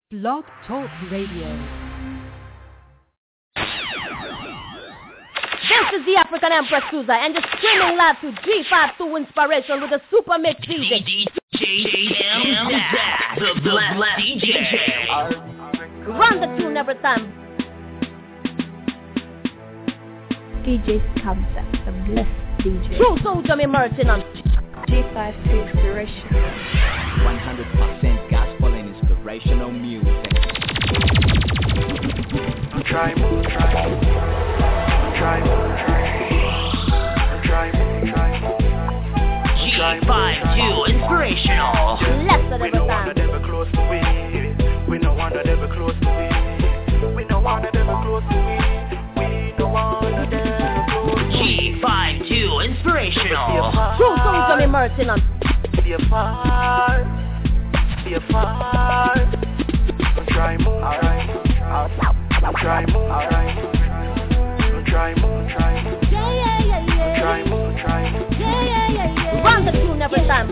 Blog Talk Radio. This is the African Empress Cruiser, and you're streaming live to G52 Inspiration with the Super Mix DJ. The Blessed DJ. Run the tune every time. DJ's Concept, the Blessed DJ. True Soldier Me Martin on G52 Inspiration. 100% gospel and inspirational music. Try move, try move. Try move, try move. G52 Inspirational. Blessed every We no time. want to ever close to we. We no want to ever close to we. We no want to ever close to we. We no want to ever close to we. G52 Inspirational. True Soldier Me Martin on Be a far. Try move, try move, try move. Try move. Run the tune every time.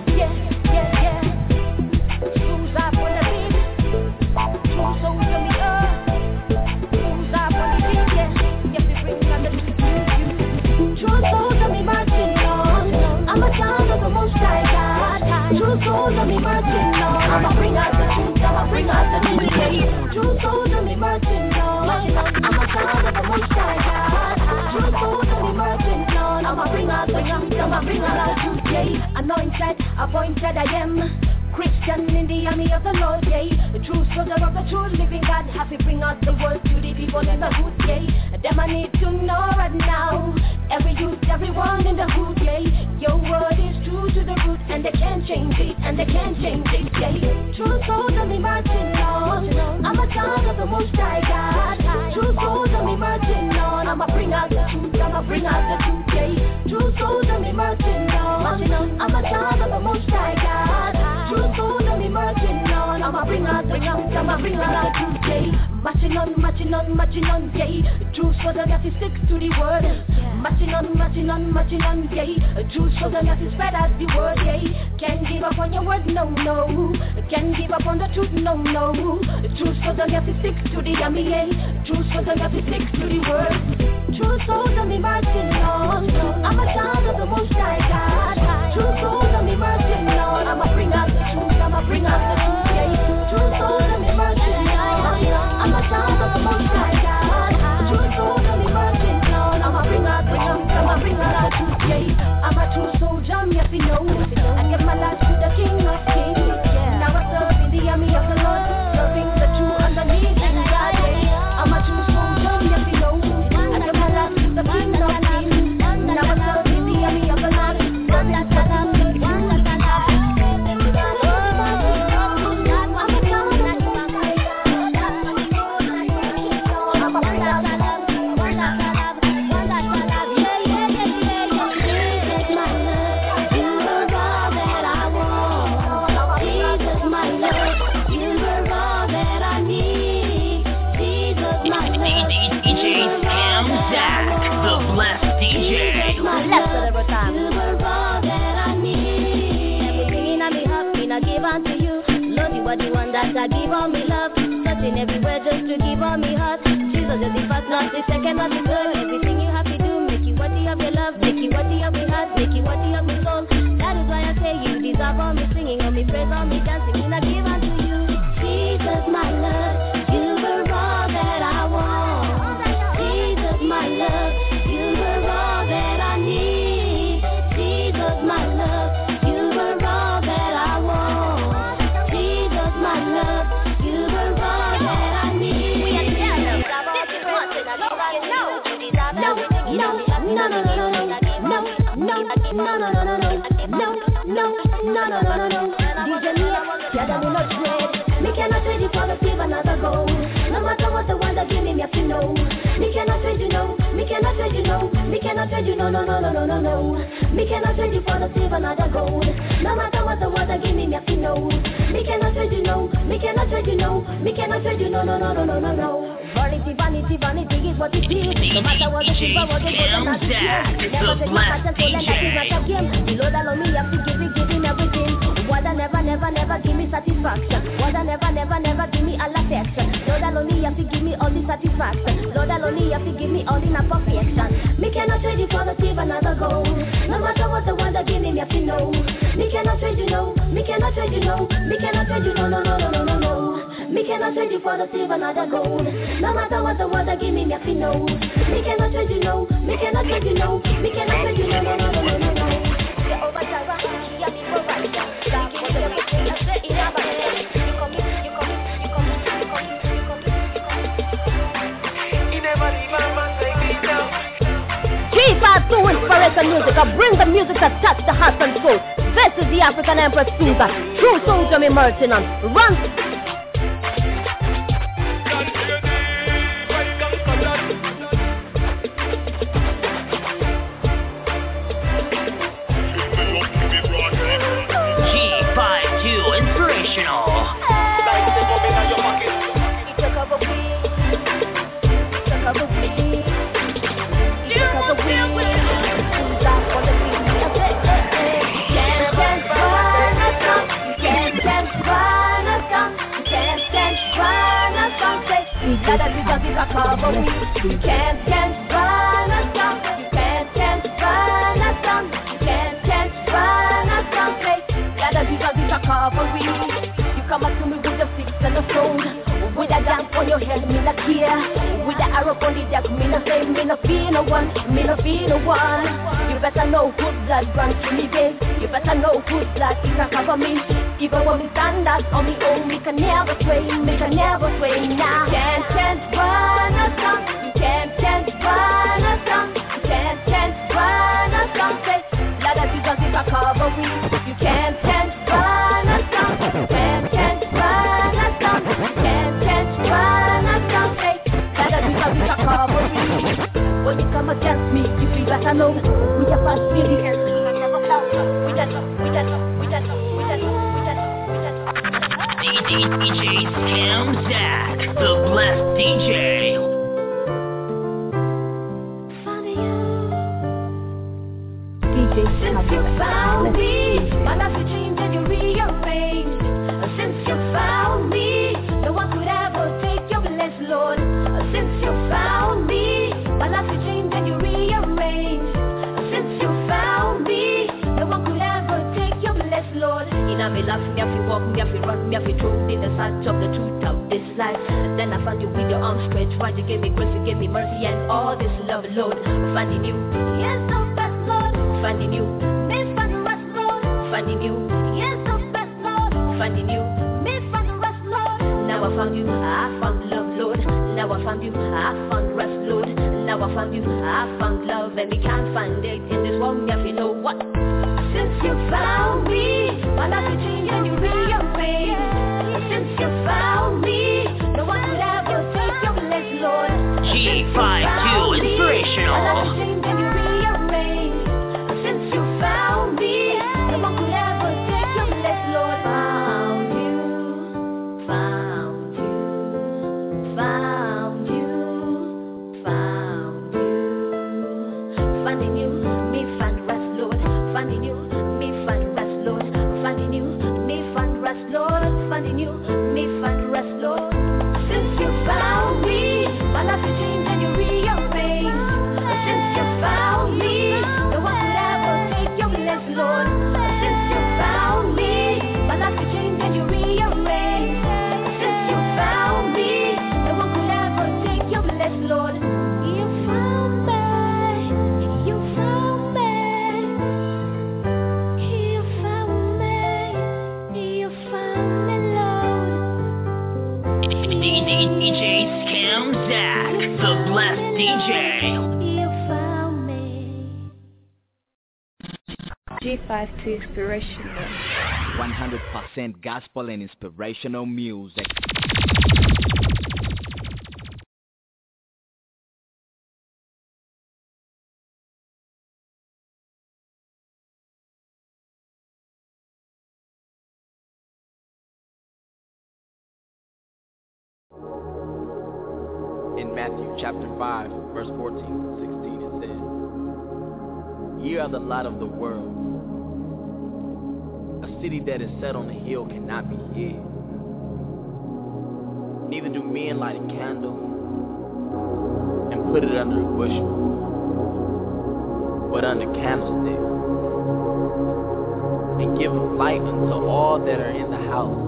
Who's up on the beat? True Soldier Me up. Who's up on the beat? Yes, we bring on the beat. True Soldier Me marching on. I'm a child of the Most High God. True Soldier Me marching on. I'ma bring out the truth. I'ma bring out the truth. True Soldier Me marching on. I'm a child of the Most High God. True Soldier Me marching on. I'ma bring out the truth. I'ma bring out the truth. Yeah, anointed, appointed I am. Christian in the army of the Lord, yeah. The true soldier of the true living God. Happy bring out the word to the people in the hood, yeah. Them I need to know right now. Every youth, everyone in the hood, yeah. Your word is true to the root, and they can't change it, yeah. True soldier me marching on. I'm a child of the Most High God. True soldier me marching on. I'ma bring out the truth, I'ma bring out the truth, yeah. True soldier me marching on. I'm a child of the Most High God. True soldier me marching on. I'ma bring out the truth, I'ma bring out the truth, yeah. Marching on, yeah. True soldier that is stick to the word. Marching on, yeah. True soldier that is spread as the word, yeah. Can't give up on your word, no. Can't give up on the truth, no. True soldier that is stick to the army, yeah. True soldier that is stick to the word. True soldier me marching on. I'm a child of the Most High God. True soldier me marching on. I'ma bring out the truth, I'ma bring out the truth, yeah. True soldier me marching on. I'm a child of the Most High God. True soldier me marching on. I'ma bring out the truth, I'ma bring out the truth, yeah. I'm a true soldier, yes you know. I give my life to the King of Kings. Now I serve in the army of the Lord, serving the true underneath and God, yeah. I'm a true soldier, yes you know. I give my life to the King of Kings. Now I serve in the army of the Lord, serving the true I give all me love, touching everywhere just to give all me heart. Jesus is the first, not the second, not the third. Everything you have to do, make you worthy of your love, make you worthy of your heart, make you worthy of your soul. That is why I say you deserve all me singing, all me praise, all me dancing, and I give unto you. Jesus, my love, you were all that I want. Jesus, my love, you were all that I need. Jesus, my love, you were all that I want. My love, you were all that I need. We are together. This is what no. DJ Mia, yeah, that will not trade. Me cannot trade you for the save another goal. No matter what the one that give me, me have to know. Me cannot trade you, no. Me cannot trade you, no. Me cannot trade you, no. Me cannot trade you for the save another goal. No matter what the one that give me, me have to know. Me cannot trade you, no. Me cannot trade you, no. Me cannot trade you, no. Vanity is what it is. No matter what the silver, what the gold, and not the game. Never take my passion, so then that is not a game. The Lord allow me, have to give him everything. What I never give me satisfaction. What I never give me a latte. have to give me all the satisfaction. Lord alone, you have to give me all the perfection. Me cannot trade you for the save another goal. No matter what the one that give me have to know. Me cannot trade you, no. Me cannot trade you, no. Me cannot trade you, no, no, no, no, no, no, no. Me cannot trade you for the save another goal. No matter what the one that give me have to know. Me cannot trade you, no. Me cannot trade you, no. Me cannot trade you, no, no, no, no, no, no, no. Jehovah Jireh, he has been provided. God, for the everything I say, it never ends. You come in, you come in, you come in, you come in, you come in, you come in. He never leave my man like me now. G52 Inspiration Music, I bring the music that touch the heart and soul. This is the African Empress Susan, True Soldier Me Merchant. Run! You can't run us down. You can't run us down. You can't run us down. Gotta be a cavalry. You come up to me with the sticks and the stone, with a lamp on your head, me not care. With the arrow on the deck, me not say, me not feel no one, me not feel no one. You better know good blood runs through me veins. You better know good blood it can cover me. Even when we stand up on me own, me can never sway, me can never sway now. Can't run us down. You can't run us down. You can't run us down. Say, let us because it's a cavalry. You can't run us down. You can't run us down. You can't run us down. Say, let us because it's a cavalry. When you come against me, you feel better know. We just pass me the air. DJ Scam Zach, the blessed DJ. Since you found me, my life has changed and you rearranged. Since you found me, no one could ever take your place, Lord. Since you found me, my life has changed and you rearranged. Since you found me, no one could ever take your place, Lord. In a me life, me have to walk, me have to run, me have to through in the search of the truth of this life. And then I found you with your arms stretched wide. You gave me grace, you gave me mercy, and all this love, Lord. Finding you, yes, so best, Lord. Finding you, miss find the rest, Lord. Finding you, yes, so best, Lord. Finding you, miss find the rest, Lord. Now I found you, I found love, Lord. Now I found you, I found rest, Lord. Now I found you, I found love, and we can't find it in this world. We have to know what. Since you found me, my life has changed and you rearranged. Since you found me, no one could ever take your place, Lord. G52 Inspirational. My life has changed and you rearranged. Since you found me, no one could ever take your place, Lord. Found you, found you, found you, found you. Finding you, me find rest, Lord. Finding you, me find rest, Lord. Finding you, me find rest, Lord. Finding you, me find rest, Lord. Since you found me, my life has changed and you rearranged. Since you found me, no one could ever take your place, Lord. Since you found me, my life has changed and you rearranged. Since you found me, no one could ever take your place, Lord. You found me, you found me, you found me, you found me, Lord. DJ Scam Zach, the blessed DJ. You found me. G52 Inspirational. 100% gospel and inspirational music. In Matthew chapter 5, verse 14 to 16, it says, "Ye are the light of the world. A city that is set on a hill cannot be hid. Neither do men light a candle and put it under a bushel, but under candlestick, and give light unto all that are in the house.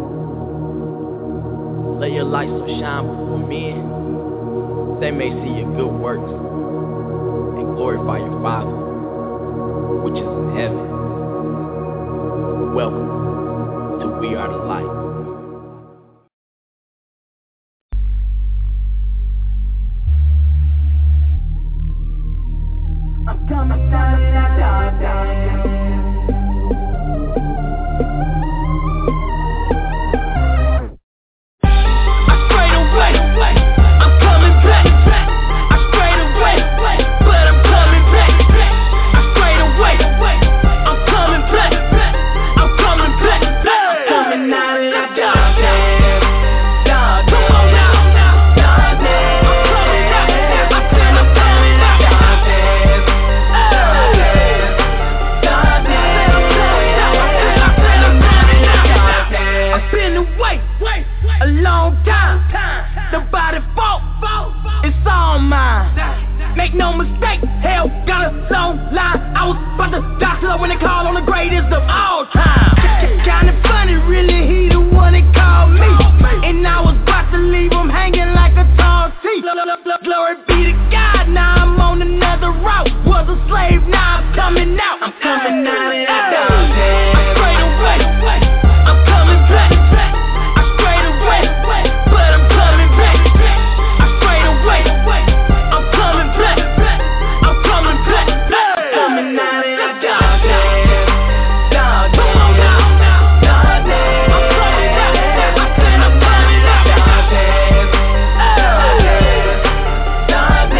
Let your light so shine before men, they may see your good works and glorify your Father, which is in heaven. Welcome to We Are the Light. I'm coming down in that dark down. Make no mistake, hell got a long line. I was about to die slow when they called on the greatest of all time. Kinda funny, really, he the one that called me. And I was about to leave him hanging like a tall tree. Glory be to God, now I'm on another route. Was a slave, now I'm coming out. I'm coming out of that dog. I straight away, I'm coming back. I straight away, but I'm coming back. I straight away, I'm coming back. I'm coming back. Coming out of that dog. Dog, come on now. Dog, I'm coming back. I'm coming out. Dog,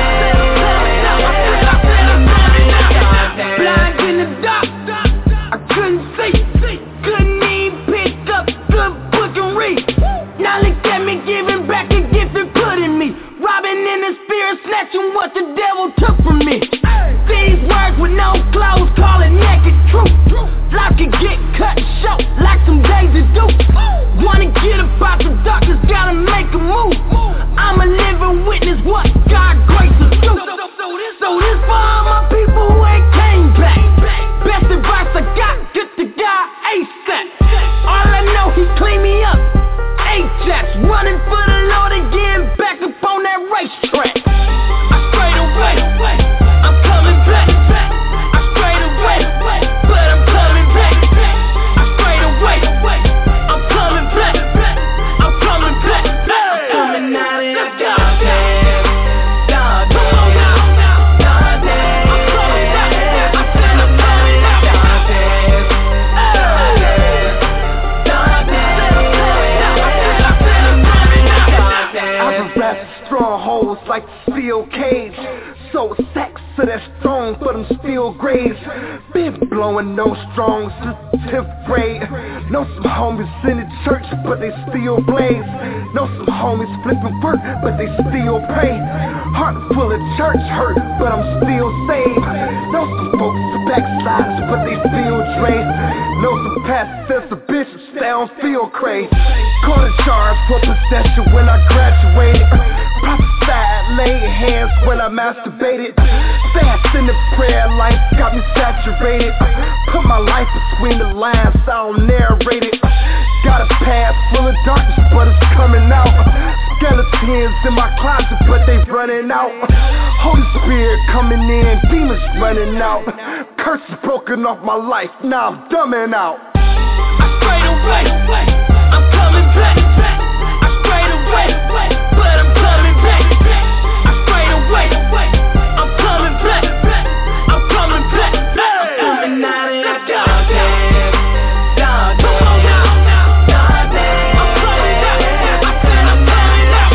blind in the dark, I couldn't see, couldn't even pick up good book and read. Now look at me giving back a gift and put in me, robbing in the spirit, snatching what the devil took from me. These words with no clothes, call it naked truth. Life can get cut short like some days it do. Wanna get about the darkness, gotta make a move. I'm a living witness what God grace is do. So this for all my people who ain't came back. Best advice I got, get the guy ASAP. All I know, he clean me up. Ajax, running for the Lord and getting back up on that racetrack. I straight away, I'm coming back. I straight away, but I'm coming back. I straight away, I'm coming back. I'm coming back. I'm coming out of that dog. Dog, come on now. Dog, I'm coming back. I said I'm coming out. I've wrapped strongholds like steel cage. So sex to that strong, but I'm still graves. Been blowing no strong since 10th grade. Know some homies in the church, but they still blaze. Know some homies flipping work, but they still pray. Heart full of church hurt, but I'm still saved. Know some folks are backsliders, but they still drain. Know some pastors and bishops, they don't feel crazy. Caught a charge for possession when I graduated. Prophesied, laid hands when I masturbated. Fast in the prayer life got me saturated. Put my life between the lines, I don't narrate it. Got a past full of darkness, but it's coming out. Skeletons in my closet, but they running out. Holy Spirit coming in, demons running out. Curses broken off my life, now I'm dumbing out. I straight away, I'm coming back. I straight away, but I'm coming back. I straight away, I'm coming back. I'm coming back. I'm coming out of that dog. Dog, come on now. Dog, I'm coming back. I said I'm coming out.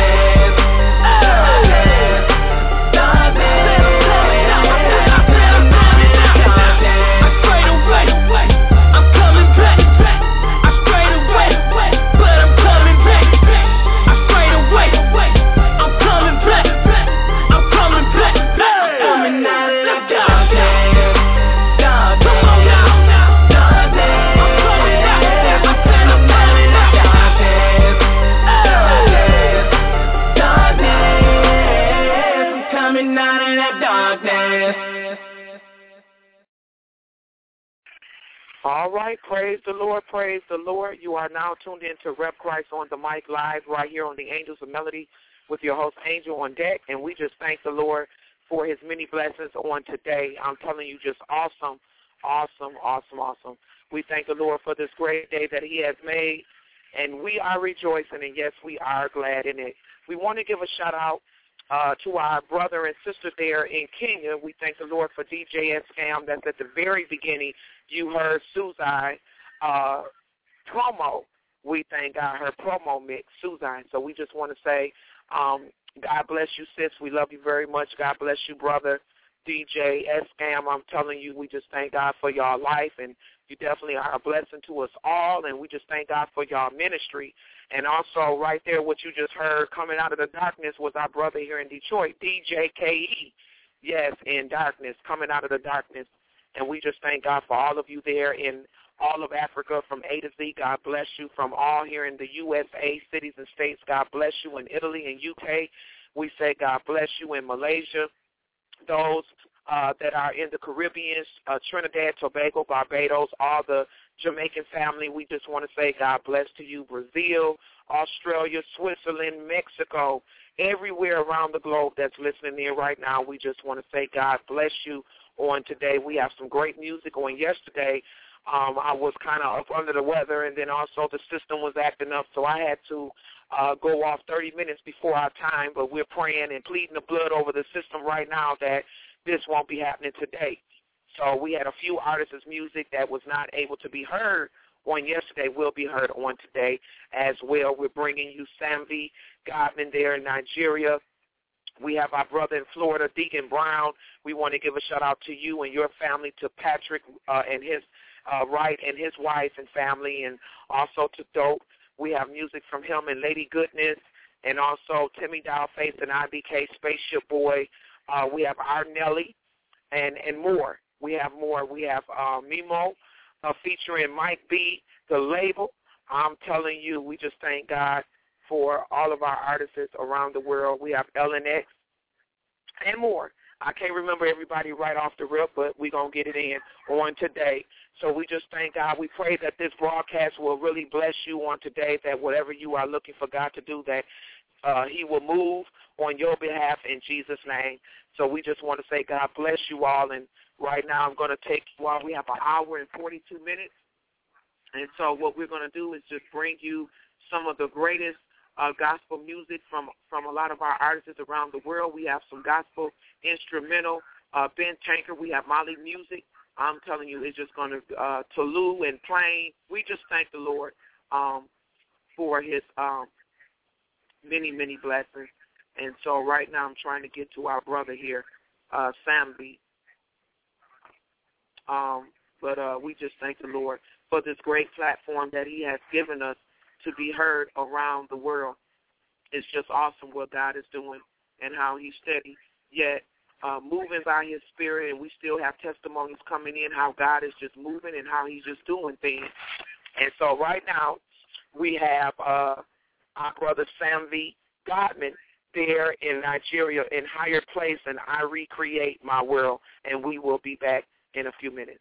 Dog, I'm coming out. I said I'm coming out. I straight away, I'm coming back. I straight away, but I'm coming All right, praise the Lord, praise the Lord. You are now tuned in to Rep Christ on the Mic Live right here on the Angels of Melody with your host, Angel on Deck, and we just thank the Lord for his many blessings on today. I'm telling you, just awesome, awesome, awesome, awesome. We thank the Lord for this great day that he has made, and we are rejoicing, and yes, we are glad in it. We want to give a shout-out to our brother and sister there in Kenya. We thank the Lord for DJ Scam. That's at the very beginning. You heard Suzanne promo. We thank God, her promo mix, Suzanne. So we just want to say, God bless you, sis. We love you very much. God bless you, brother DJ Scam. I'm telling you, we just thank God for y'all life, and you definitely are a blessing to us all, and we just thank God for y'all ministry. And also right there, what you just heard coming out of the darkness was our brother here in Detroit, DJ KE. Yes, in darkness, coming out of the darkness. And we just thank God for all of you there in all of Africa from A to Z. God bless you. From all here in the USA, cities and states, God bless you. In Italy and UK, we say God bless you. In Malaysia, those that are in the Caribbean, Trinidad, Tobago, Barbados, all the Jamaican family, we just want to say God bless to you. Brazil, Australia, Switzerland, Mexico, everywhere around the globe that's listening in right now, we just want to say God bless you on today. We have some great music on yesterday. I was kind of up under the weather, and then also the system was acting up, so I had to go off 30 minutes before our time, but we're praying and pleading the blood over the system right now that this won't be happening today. So we had a few artists' music that was not able to be heard on yesterday will be heard on today as well. We're bringing you Sambi Godman there in Nigeria. We have our brother in Florida, Deacon Brown. We want to give a shout-out to you and your family, to Patrick and his Wright and his wife and family, and also to Dope. We have music from him and Lady Goodness, and also Timmy Dollface and IBK Spaceship Boy. We have our Nelly and more. We have more. We have Mimo featuring Mike B, the label. I'm telling you, we just thank God for all of our artists around the world. We have LNX and more. I can't remember everybody right off the rip, but we're going to get it in on today. So we just thank God. We pray that this broadcast will really bless you on today, that whatever you are looking for God to do, that he will move on your behalf in Jesus' name. So we just want to say God bless you all. And right now I'm going to take you all. We have an hour and 42 minutes. And so what we're going to do is just bring you some of the greatest gospel music from a lot of our artists around the world. We have some gospel instrumental, Ben Tanker. We have Molly Music. I'm telling you, it's just going to Tulu and Plain. We just thank the Lord for his many, many blessings. And so right now I'm trying to get to our brother here, Sambi. But we just thank the Lord for this great platform that he has given us to be heard around the world. It's just awesome what God is doing and how he's steady, yet moving by his spirit, and we still have testimonies coming in how God is just moving and how he's just doing things. And so right now we have our brother Sambi Godman there in Nigeria in Higher Place, and I Recreate My World, and we will be back in a few minutes.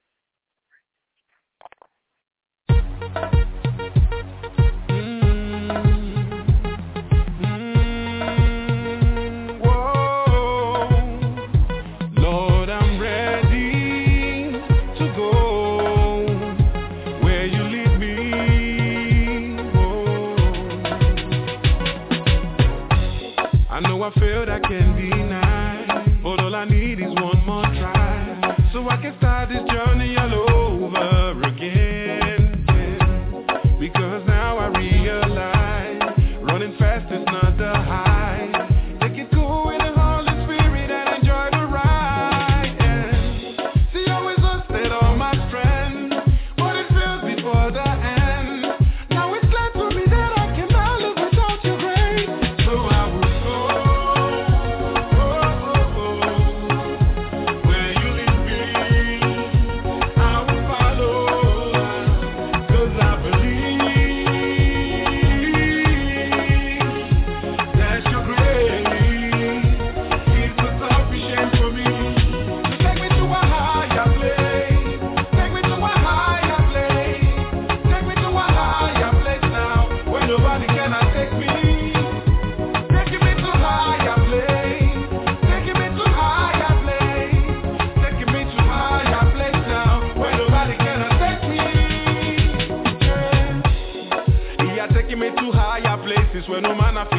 I feel I can deny, but all I need is one more try, so I can start this journey all over again, yeah. Because now I realize, running fast is not the high, take it cool with the Holy Spirit and enjoy the ride, yeah. See, I always wasted all my strength, but it feels before the end, now it's clear to me that I cannot live without your grace, so I will where you lead me, I will follow.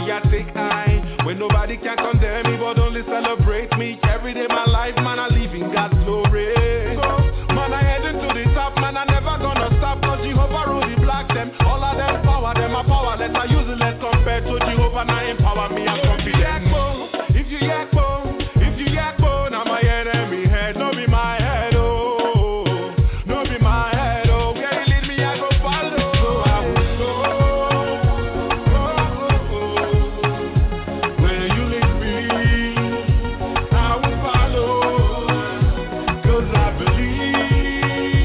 I take I. When nobody can condemn me, but only celebrate me. Every day my life, man, I live in God's glory. So, man, I heading to the top, man, I never gonna stop. Cause Jehovah rule the black them. All of them power, them are powerless. I use it less compared to Jehovah, now empower me, I'm confident. If you yak bone, I'm my enemy head, no be my head, oh, no be my head, oh, where you lead me, I go follow, so I will go, where you lead me, I will follow, cause I believe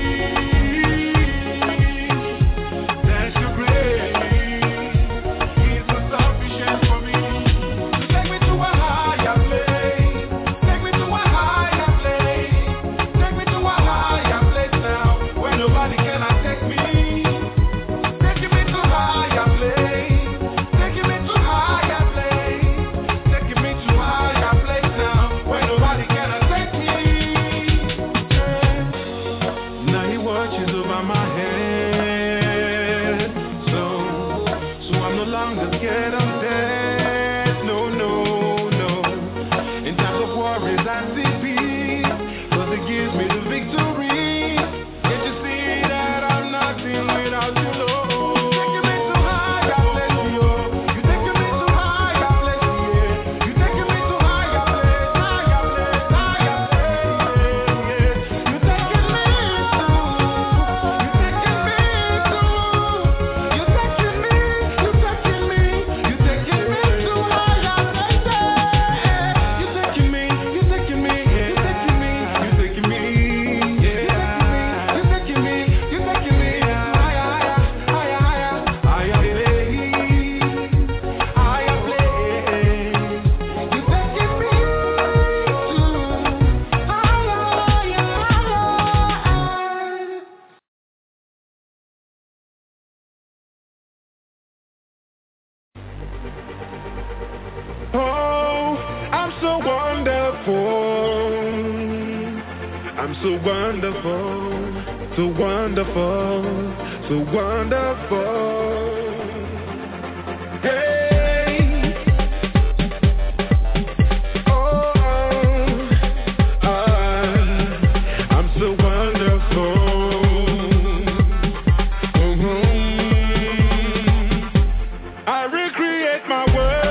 that your grace is sufficient for me, to take me to a higher place. Nobody cannot take me. Taking me to higher place. Taking me to higher place. Taking me to higher place now, where nobody cannot take me. Now he watches over my head. So I'm no longer scared of death. No. In times of worries I see peace, 'cause it gives me the victory. Without you, Lord. You taking me to higher place, yo. You taking me to higher place, yeah. You taking me to higher place, higher place, higher place, yeah. You taking me to, you taking me to higher places. You taking me, yeah. You taking me, yeah. You taking me, yeah. You taking me. Oh, I'm so wonderful. I'm so wonderful, so wonderful, so wonderful. Hey, I'm so wonderful. I recreate my world.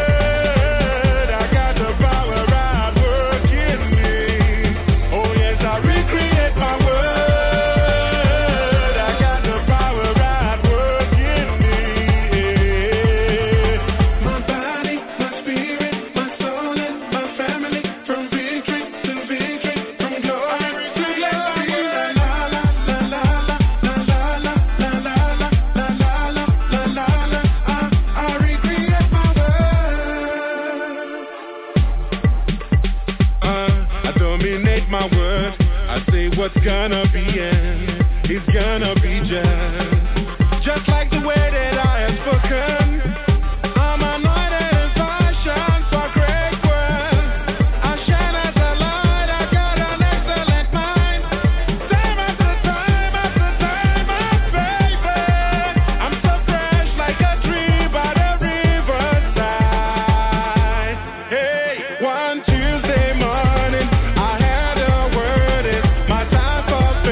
What's gonna be and it's gonna be just like the way that I have spoken. I'm anointed and fashioned for great work. I shine as a light, I got an excellent mind. Time after time after time, my baby. I'm so fresh like a tree by the riverside. Hey, one Tuesday morning, I had a word. It's my time for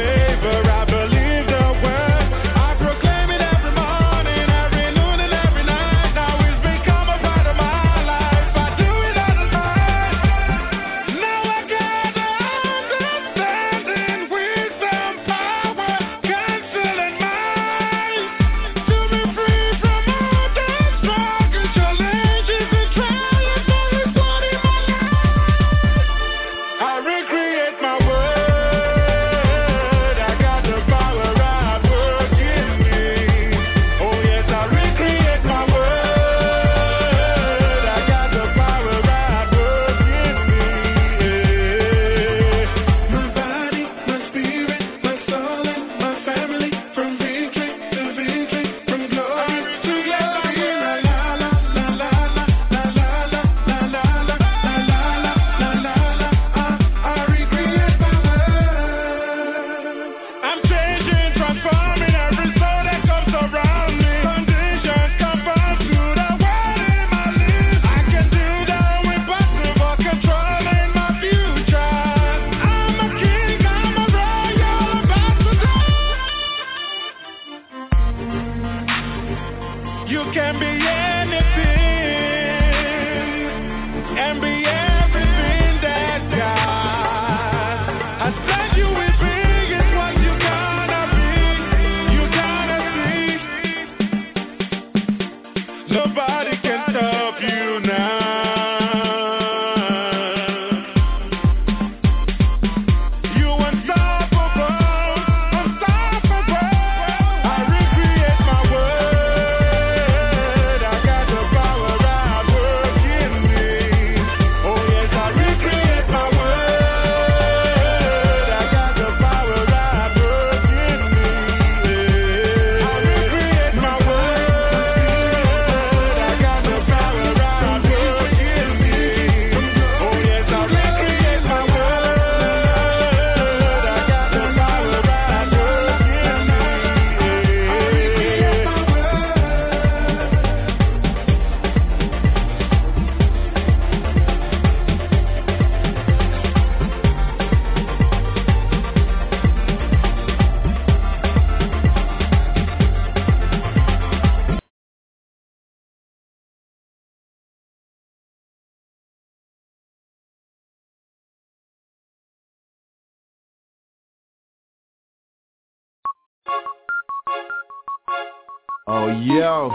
Oh, yo.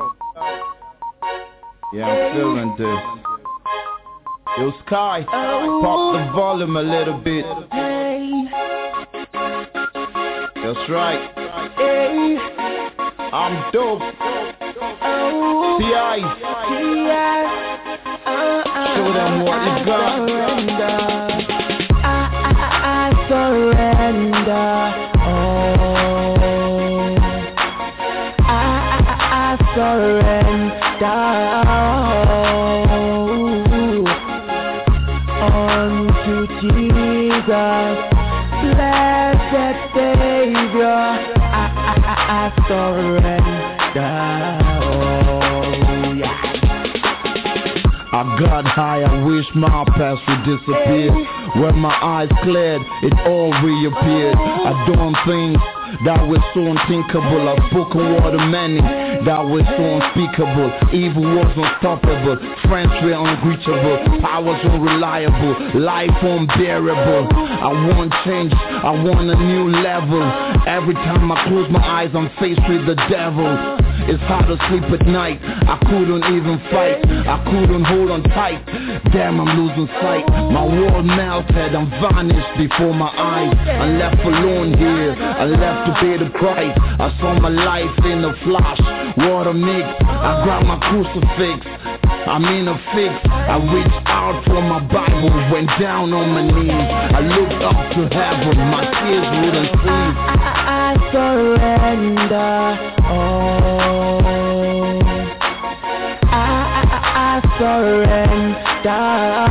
Yeah, I'm feeling this. Yo, Sky, pop the volume a little bit. That's right. I'm dope. T.I. Show them what you got. I surrender. I surrender unto Jesus, blessed Savior. I surrender. I got high, I wish my past would disappear. When my eyes cleared, it all reappeared. I done things that were so unthinkable. I've spoken word of many that were so unspeakable. Evil was unstoppable, friends were unreachable, powers unreliable, life unbearable. I want change, I want a new level. Every time I close my eyes, I'm faced with the devil. It's hard to sleep at night, I couldn't even fight, I couldn't hold on tight. Damn, I'm losing sight. My world melted and vanished before my eyes. I'm left alone here, I left to pay the price. I saw my life in a flash, what a mix. I grabbed my crucifix, I'm in a fix. I reached out for my Bible, went down on my knees. I looked up to heaven, my tears wouldn't cease. I surrender. I surrender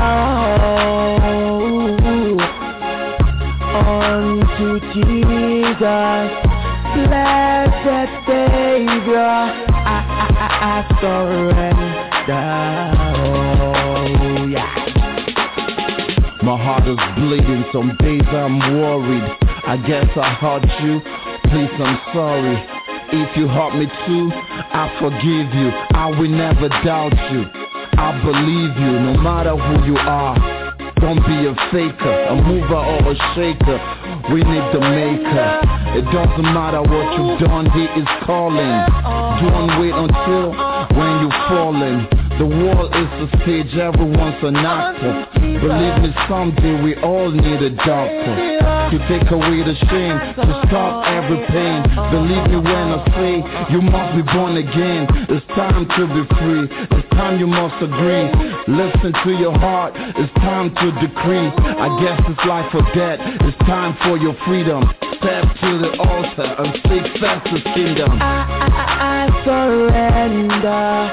unto Jesus, blessed Savior. I surrender. My heart is bleeding, some days I'm worried. I guess I hurt you, please I'm sorry. If you hurt me too, I forgive you. I will never doubt you, I believe you. No matter who you are, don't be a faker, a mover or a shaker. We need the maker. It doesn't matter what you've done, he is calling. Don't wait until when you're falling. The world is a stage, everyone's an actor. Believe me, someday we all need a doctor to take away the shame, to stop every pain. Believe me when I say you must be born again. It's time to be free, it's time you must agree. Listen to your heart, it's time to decree. I guess it's life or death, it's time for your freedom. Step to the altar and seek first the kingdom. I surrender.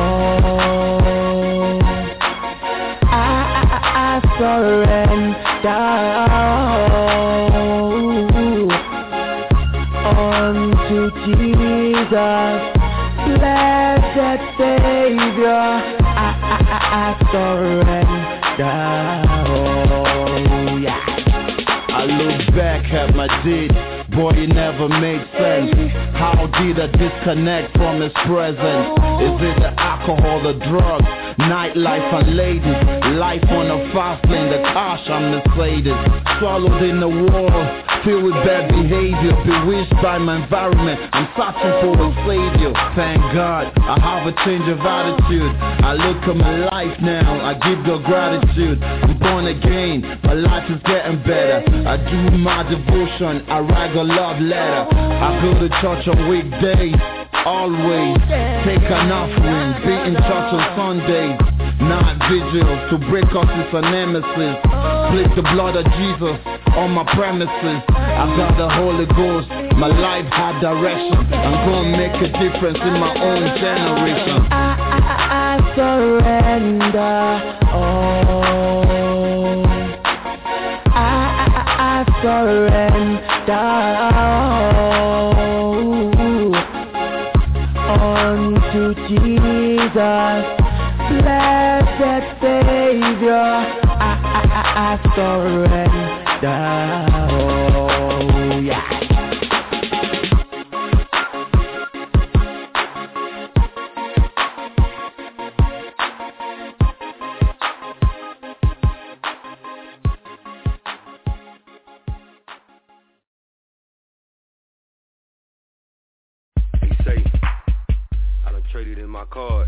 I surrender unto Jesus, blessed Savior. I surrender. I look back at my deed, boy, it never made sense. How did I disconnect from his presence? Is it the alcohol, the drugs, nightlife and ladies? Life on a fast lane, the cash and Mercedes. Swallowed in the wall, filled with bad behavior. Bewitched by my environment, I'm searching for a savior. Thank God, I have a change of attitude. I look at my life now, I give God gratitude. I'm born again, my life is getting better. I do my devotion, I write a love letter. I go to church on weekdays, always take an offering, be in church on Sundays, night vigils to break us with a nemesis. Split the blood of Jesus on my premises. I got the Holy Ghost, my life had direction. I'm gonna make a difference in my own generation. I surrender. I surrender unto Jesus, blessed Savior. I surrender. card.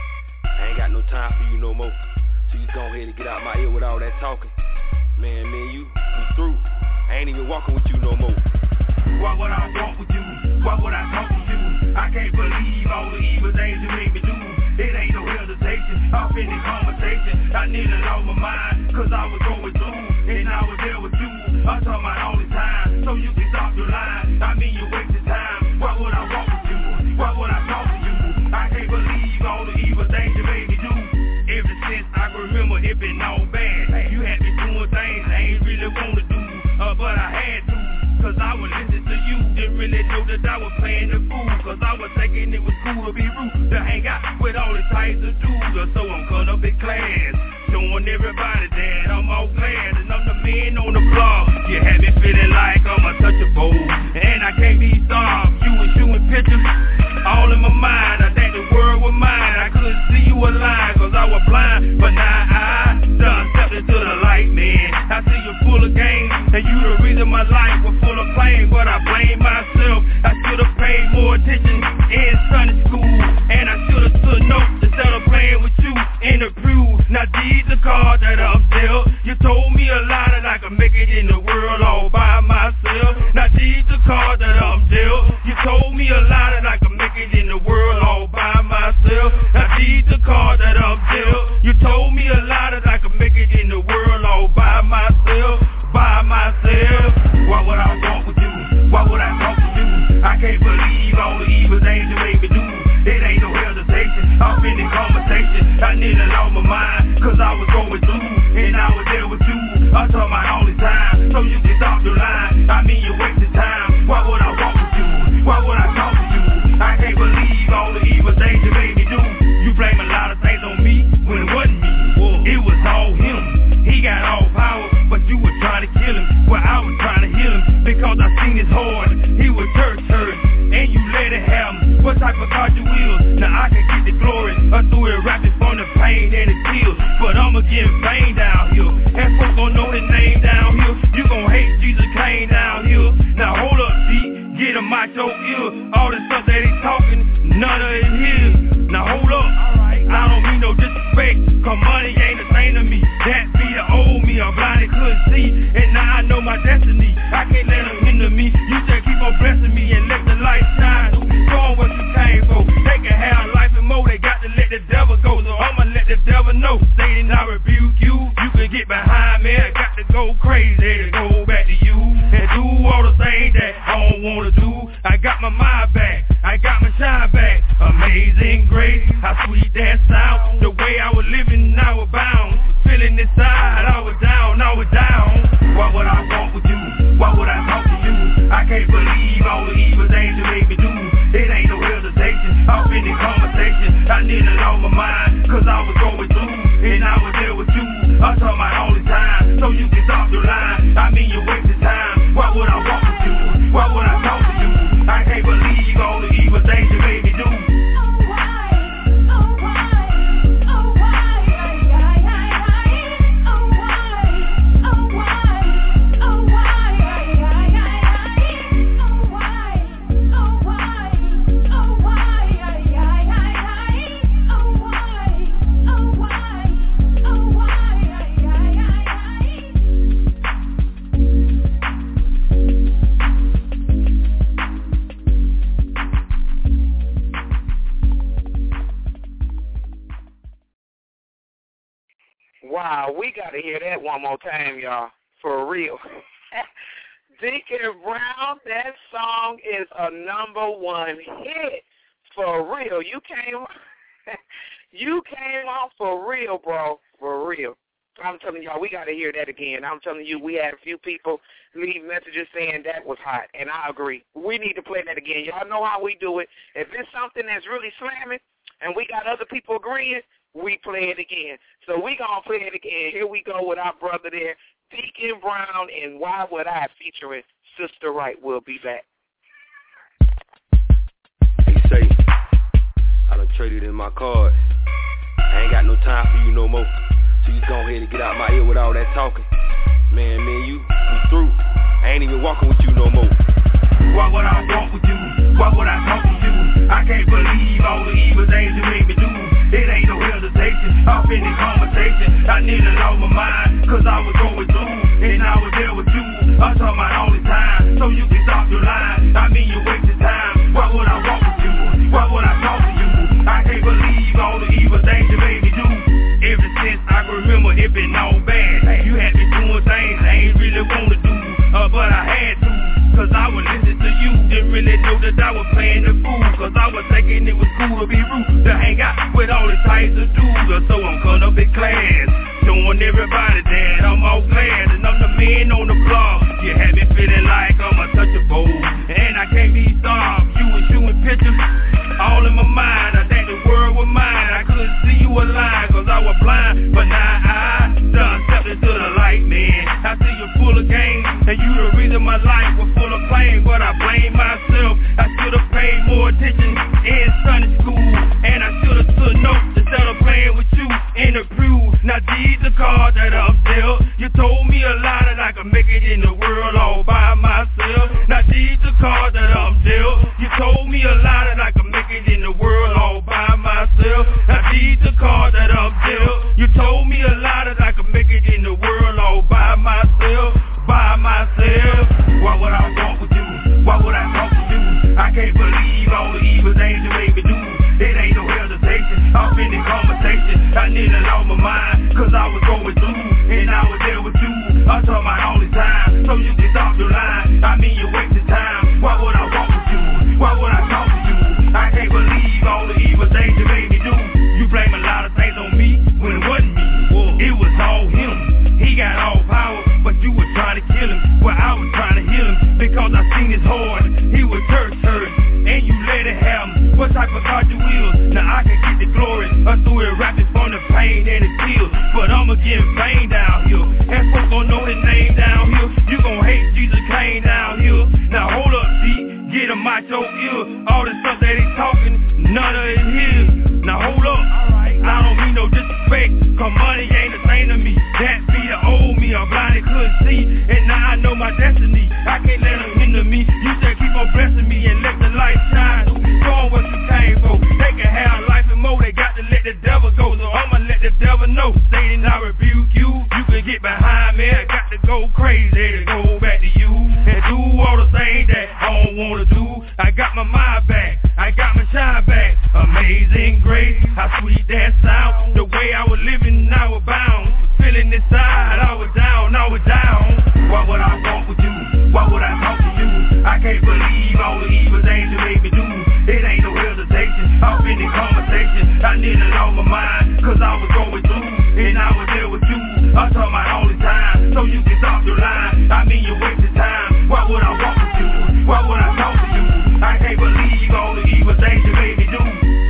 I ain't got no time for you no more. So you go ahead and get out my ear with all that talking. Man, you, we through. I ain't even walking with you no more. Why would I walk with you? Why would I talk to you? I can't believe all the evil things you made me do. It ain't no hesitation, I'm in this conversation. I nearly lost my mind, cause I was going through, and I was there with you. I'm talking about all the time, so you can stop your line. I mean you wasted time. Why would I walk with you? Why would I talk to you? I can't believe all the evil things you made me do. Ever since I can remember it been all bad. You had me doing things I ain't really wanna do, but I had to. Cause I was listening to you, didn't really know that I was playing the fool. Cause I was thinking it was cool to be rude, to hang out with all the types of dudes. So I'm cut up in class, showing everybody that I'm all glad. And I'm the man on the block. You had me feeling like I'm untouchable, and I can't be stopped. You was shooting pictures, all in my mind. I think the world was mine. I couldn't see you alive, cause I was blind. But now I done stepped into the light, man. I see you full of game, and you the reason my life was full of pain. But I blame myself, I should've paid more attention in Sunday school, and I should've took notes instead of playing with you in the pew. Now these the cards that I'm dealt. You told me a lot that I could make it in the world all by myself. Now these the cards that I'm dealt. You told me a lot that I could make it in the world all by myself. Now these the cards that I'm dealt. You told me a lot that I could make it in the world all by myself. By myself. Why would I walk with you? Why would I talk to you? I can't believe all the evil things you made me do. It ain't no hesitation, I'm in the conversation. I nearly lost my mind, cause I was going through, and I was there with you. I'm talking about all the time, so you can stop your line. I mean you wasted time. Why would I walk with you? Why would I talk to you? I can't believe all the evil things you made me do. You blame a lot of things on me, when it wasn't me. It was all him. He got all power, but you were trying to kill him. Well, I was trying to heal him, because I seen his heart. He was church hurt, and you let it have him. What type of God you will? Now I can get the glory, through it rapping from the pain and the tears. But I'ma get vain down here, and folks gon' know his name down here. You gon' hate Jesus Kane down here. Now hold up, D, get him out your ear. All the stuff that he talking, none of it his. Now hold up, I don't mean no disrespect, cause money ain't the same to me. That be the old me, I'm blind and couldn't see, and now I know my destiny. I can't let them hinder me. You just keep on blessing me and let the light shine. Show them what you came for. They can have life and more. They got to let the devil go, so I'ma let the devil know. Satan, I rebuke you. You can get behind me. I got to go crazy to go back to you and do all the things that I don't wanna do. I got my mind back. I got my shine back. Amazing grace, how sweet that sound. The way I was living, I was bound. Feeling inside, I was down, I was down. Why would I walk with you? Why would I talk to you? I can't believe all the evil things you made me do. It ain't no hesitation, I'm in the conversation. I nearly lost my mind, cause I was going through, and I was there with you. I'm talking about all the time, so you can stop your line. I mean you wasted time. Why would I walk with you? Why would I talk to you? I can't believe all the evil things you made me do. Wow, we got to hear that one more time, y'all, for real. Deacon Brown, that song is a #1 hit, for real. You came off for real, bro, for real. I'm telling y'all, we got to hear that again. I'm telling you, we had a few people leave messages saying that was hot, and I agree. We need to play that again. Y'all know how we do it. If it's something that's really slamming and we got other people agreeing, we play it again. So we going to play it again. Here we go with our brother there, Deacon Brown, and Why Would I, featuring Sister Wright. We'll be back. Hey, say, I done traded in my card. I ain't got no time for you no more. So you go ahead and get out my ear with all that talking. Man, you, we through. I ain't even walking with you no more. Why would I walk with you? why would I talk to you? I can't believe all the evil things you made me do. It ain't no hesitation, I'm in the conversation. I nearly lost my mind, cause I was going through, and I was there with you. I'm talking about all the time, so you can stop your line. I mean you wasted time, why would I walk with you? Why would I talk to you? I can't believe all the evil things you made me do. Ever since I can remember, it been all bad. You had me doing things I ain't really wanna do, but I had to, cause I would listen to you. Didn't really know that I was playing the fool, cause I was thinking it was cool to be rude, to hang out with all the types of dudes. So I'm caught up in class, showing everybody that I'm all glad, and I'm the man on the block. You had me feeling like I'm untouchable, and I can't be stopped. You was shooting pictures all in my mind. I think the world was mine. I couldn't see you alive, cause I was blind, but now I done stepped into the light, man. I see you full of games, and you the reason my life was full of pain, but I blame myself. I should've paid more attention in Sunday school, and I should've took notes instead of playing with you in the pew. Now these the cards that I'm dealt. You told me a lot that I could make it in the world all by myself. Now these the cards that I'm dealt. You told me a lot that I could make it in the world all by myself. Now these the cards that I'm dealt. You told me a lot that I could make it in the world all by myself. By myself. Why would I walk with you? Why would I talk to you? I can't believe all the evil things you made me do. It ain't no hesitation, I'm in the conversation. I nearly lost my mind, cause I was going through, and I was there with you. I'm talking about all the time, so you can stop your line. I mean you wasted time, why would I walk with you? Why would I talk to you? I can't believe all the evil things you made me do. You blame a lot of things on me, when it wasn't me. It was all him, he got all power, but you were trying to kill him. Well, I was trying to heal him, because I seen his heart. He was church hurt, and you let it have him. What type of God you will? Now I can get the glory, through it rapping from the pain and the tears. But I'ma get vain down here, and folks gon' know his name down here. You gon' hate Jesus Kane down here. Now hold up, D, get him out your ear. All the stuff that he talking, none of it his. Now hold up, I don't mean no disrespect, cause money ain't the same to me. That be the old me, I'm blind and couldn't see, and now I know my destiny. I can't let them hinder me. You said keep on blessing me and let the light shine. Show them what you came for. They can have life and more, they got to let the devil go. So I'ma let the devil know. Satan, I rebuke you. You can get behind me. I got to go crazy to go back to you and do all the things that I don't wanna do. I got my mind back, I got my shine back. Amazing grace, how sweet that sound. The way I was living, I was bound. Feeling inside, I was down, I was down. Why would I walk with you? Why would I talk to you? I can't believe all the evil things you made me do. It ain't no hesitation, I'm in the conversation. I nearly lost my mind, cause I was going through, and I was there with you. I'm talking about all the time, so you can stop your line. I mean you wasted time, why would I walk with you? Why would I talk to you? I can't believe all the evil things you made me do.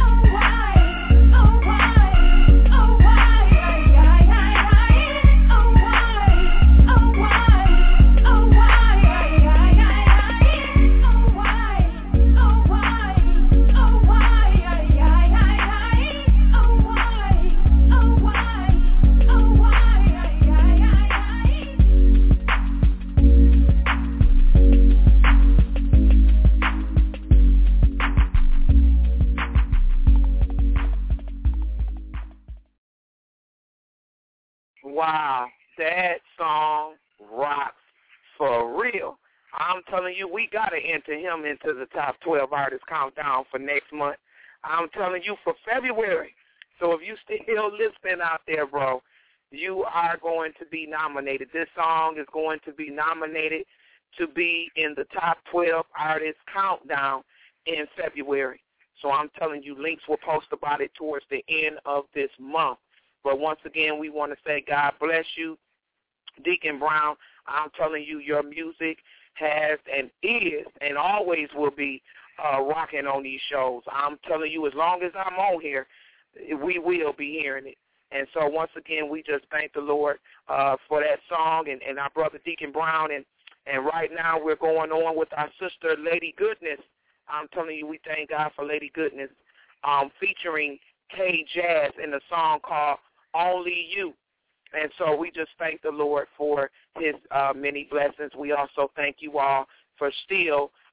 Wow, that song rocks for real. I'm telling you, we got to enter him into the top 12 artist countdown for next month. I'm telling you, for February. So if you still listening out there, bro, you are going to be nominated. This song is going to be nominated to be in the top 12 artist countdown in February. So I'm telling you, links will post about it towards the end of this month. But once again, we want to say God bless you, Deacon Brown. I'm telling you, your music has and is and always will be rocking on these shows. I'm telling you, as long as I'm on here, we will be hearing it. And so once again, we just thank the Lord for that song and our brother Deacon Brown. And right now we're going on with our sister Lady Goodness. I'm telling you, we thank God for Lady Goodness featuring K Jazz in a song called Only You. And so we just thank the Lord for his many blessings. We also thank you all for still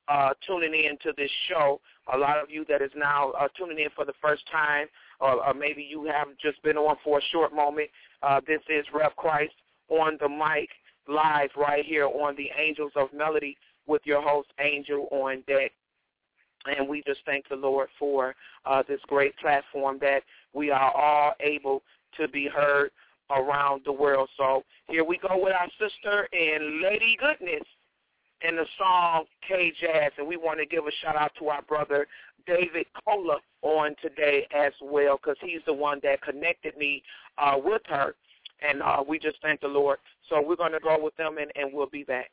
tuning in to this show. A lot of you that is now tuning in for the first time, or maybe you have just been on for a short moment. This is Rep Christ on the mic, live right here on the Angels of Melody with your host, Angel on Deck. And we just thank the Lord for this great platform that we are all able to be heard around the world. So here we go with our sister and Lady Goodness in the song K-Jazz. And we want to give a shout-out to our brother David Cola on today as well, because he's the one that connected me with her. And we just thank the Lord. So we're going to go with them, and we'll be back.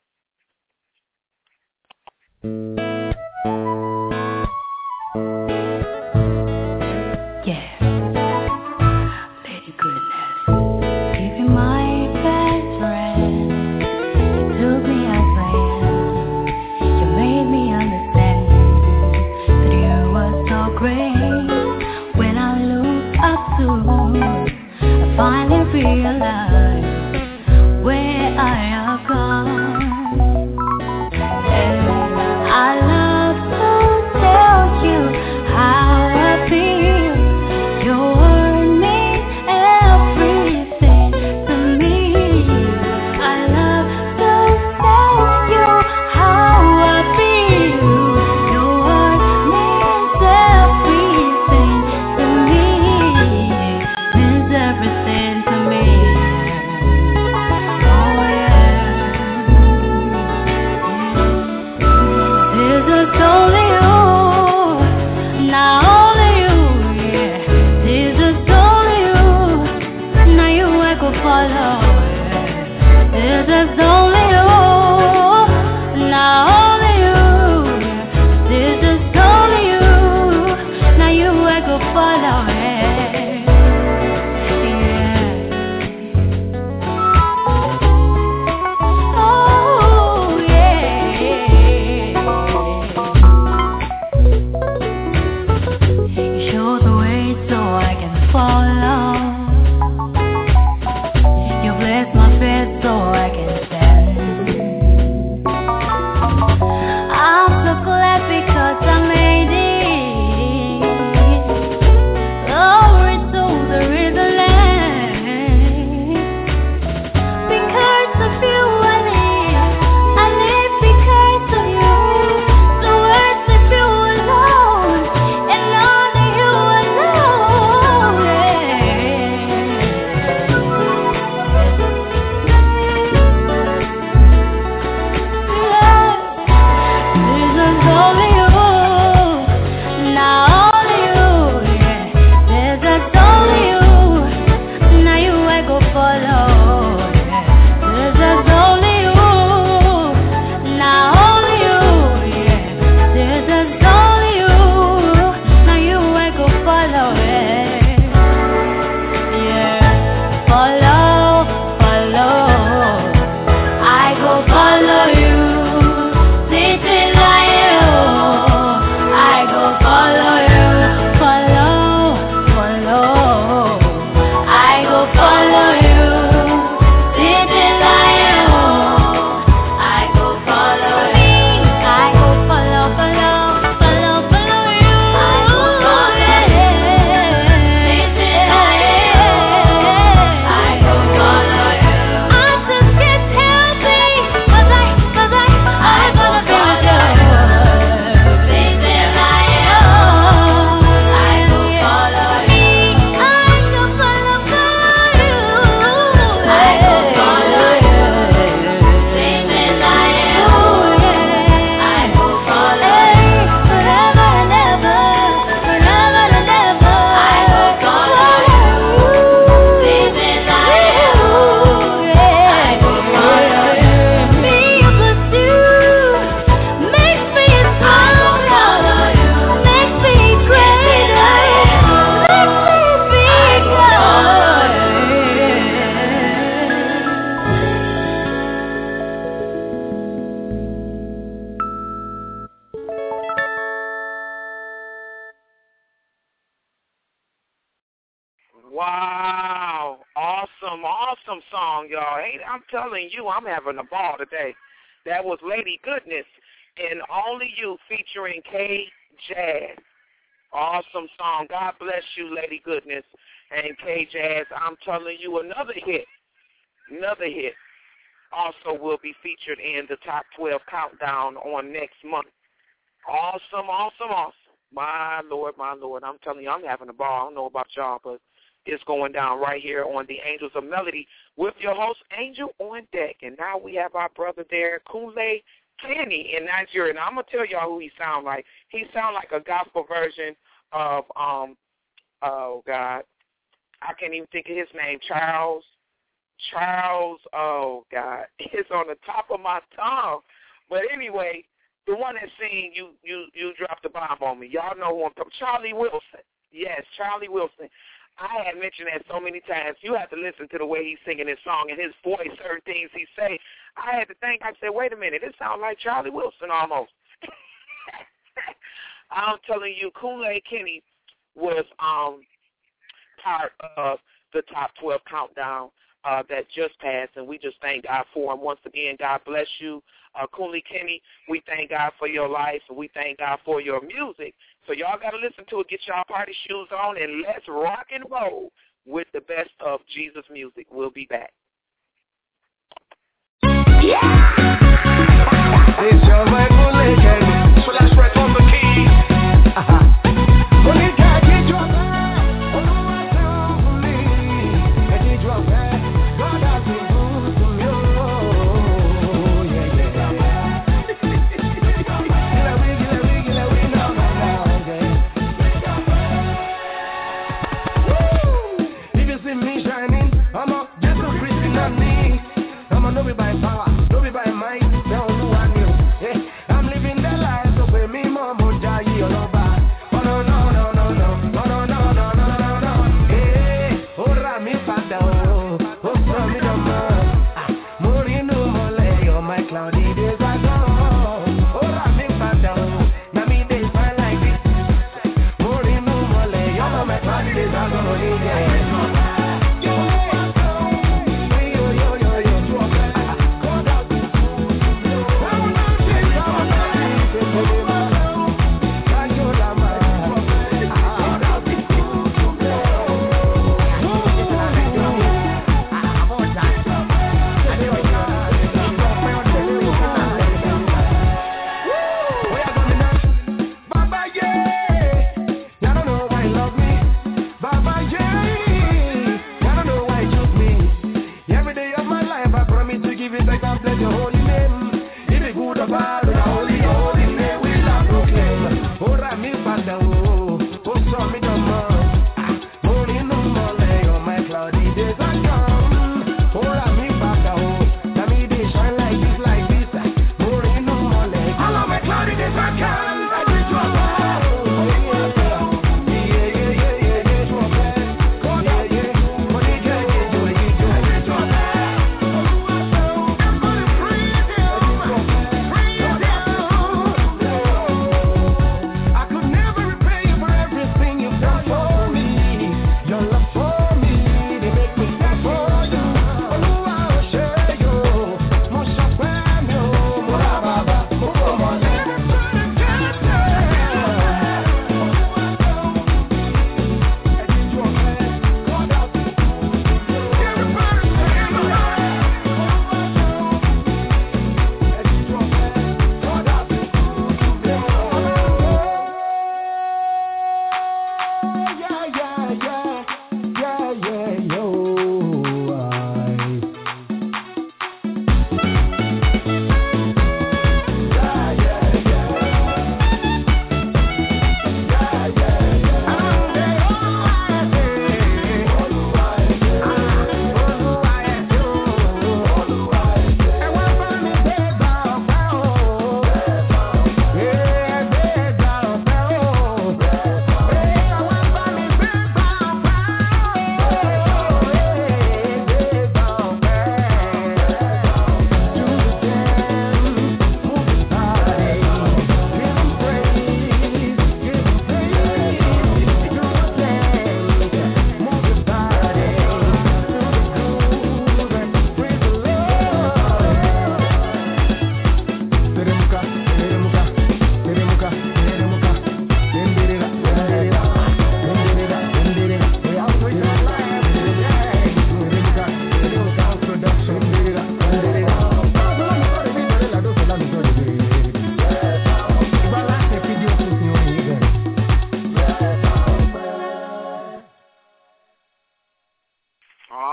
Finally realize where I have gone, and I love to tell you how I feel. You mean everything to me. I love to tell you how I feel. You means everything to me. Means everything to me. Oh yeah. This is only you, now only you, yeah. This is only you, now you I go follow, yeah. This is only you, now only you, yeah. This is only you, now you I go follow, yeah. Oh yeah. You show the way so I can follow. You bless my faith so I can stand. I'm so glad because I made it. Glory to the river land. Because of you I live because of you. To worship you alone, and only you alone, This is only you, now only you, yeah. This is only you, now you I go follow, yeah. This is only you, now only you, yeah. This is only you, now you I go follow, yeah. Follow, follow, I go follow you. Sitting like you, I go follow you. Follow, follow, I go follow you. Sitting like you, I go follow me. I go follow, follow, follow, follow you. I go follow you. Sitting like you, I go follow you. I just can't help it, 'cause I gonna be with you. Sitting like you, I go follow you. I go follow you. I go follow you. Sitting like you, I go follow you. Forever and ever, forever and ever, I go follow you. Sitting like you, I go follow you. Me with you makes me stronger, makes me greater, makes me bigger. Wow. Awesome song, y'all. Hey, I'm telling you, I'm having a ball today. That was Lady Goodness and Only You featuring K Jazz. Awesome song. God bless you, Lady Goodness and K Jazz. I'm telling you, another hit also will be featured in the Top 12 Countdown on next month. Awesome. My Lord. I'm telling you, I'm having a ball. I don't know about y'all, but it's going down right here on the Angels of Melody with your host, Angel on Deck. And now we have our brother there, Kunle Kenny in Nigeria. And I'm going to tell y'all who he sound like. He sound like a gospel version of, oh, God, I can't even think of his name, Charles, oh, God, it's on the top of my tongue. But anyway, the one that sing, you dropped the bomb on me. Y'all know who I'm talking about. Charlie Wilson. Yes, Charlie Wilson. I had mentioned that so many times. You have to listen to the way he's singing his song and his voice, certain things he say. I had to think, I said, wait a minute, it sounds like Charlie Wilson almost. I'm telling you, Kunle Kenny was part of the Top 12 Countdown that just passed, and we just thank God for him. Once again, God bless you. Kunle Kenny, we thank God for your life, and we thank God for your music. So y'all got to listen to it. Get y'all party shoes on, and let's rock and roll with the best of Jesus music. We'll be back. Yeah! It's your man, Kunle Kenny. So let's press on the keys. No be by power, no be by might, no one new. Yeah, I'm living the life of where me mom would die all over. Oh no no no no no, oh no no no no no no. Hey, oh Rami Pada, oh Rami Dama, Morino Mole, oh my cloudy days are gone. Oh Rami Pada, now me days fine like this. Morino Mole, oh my cloudy days are gone. Yeah.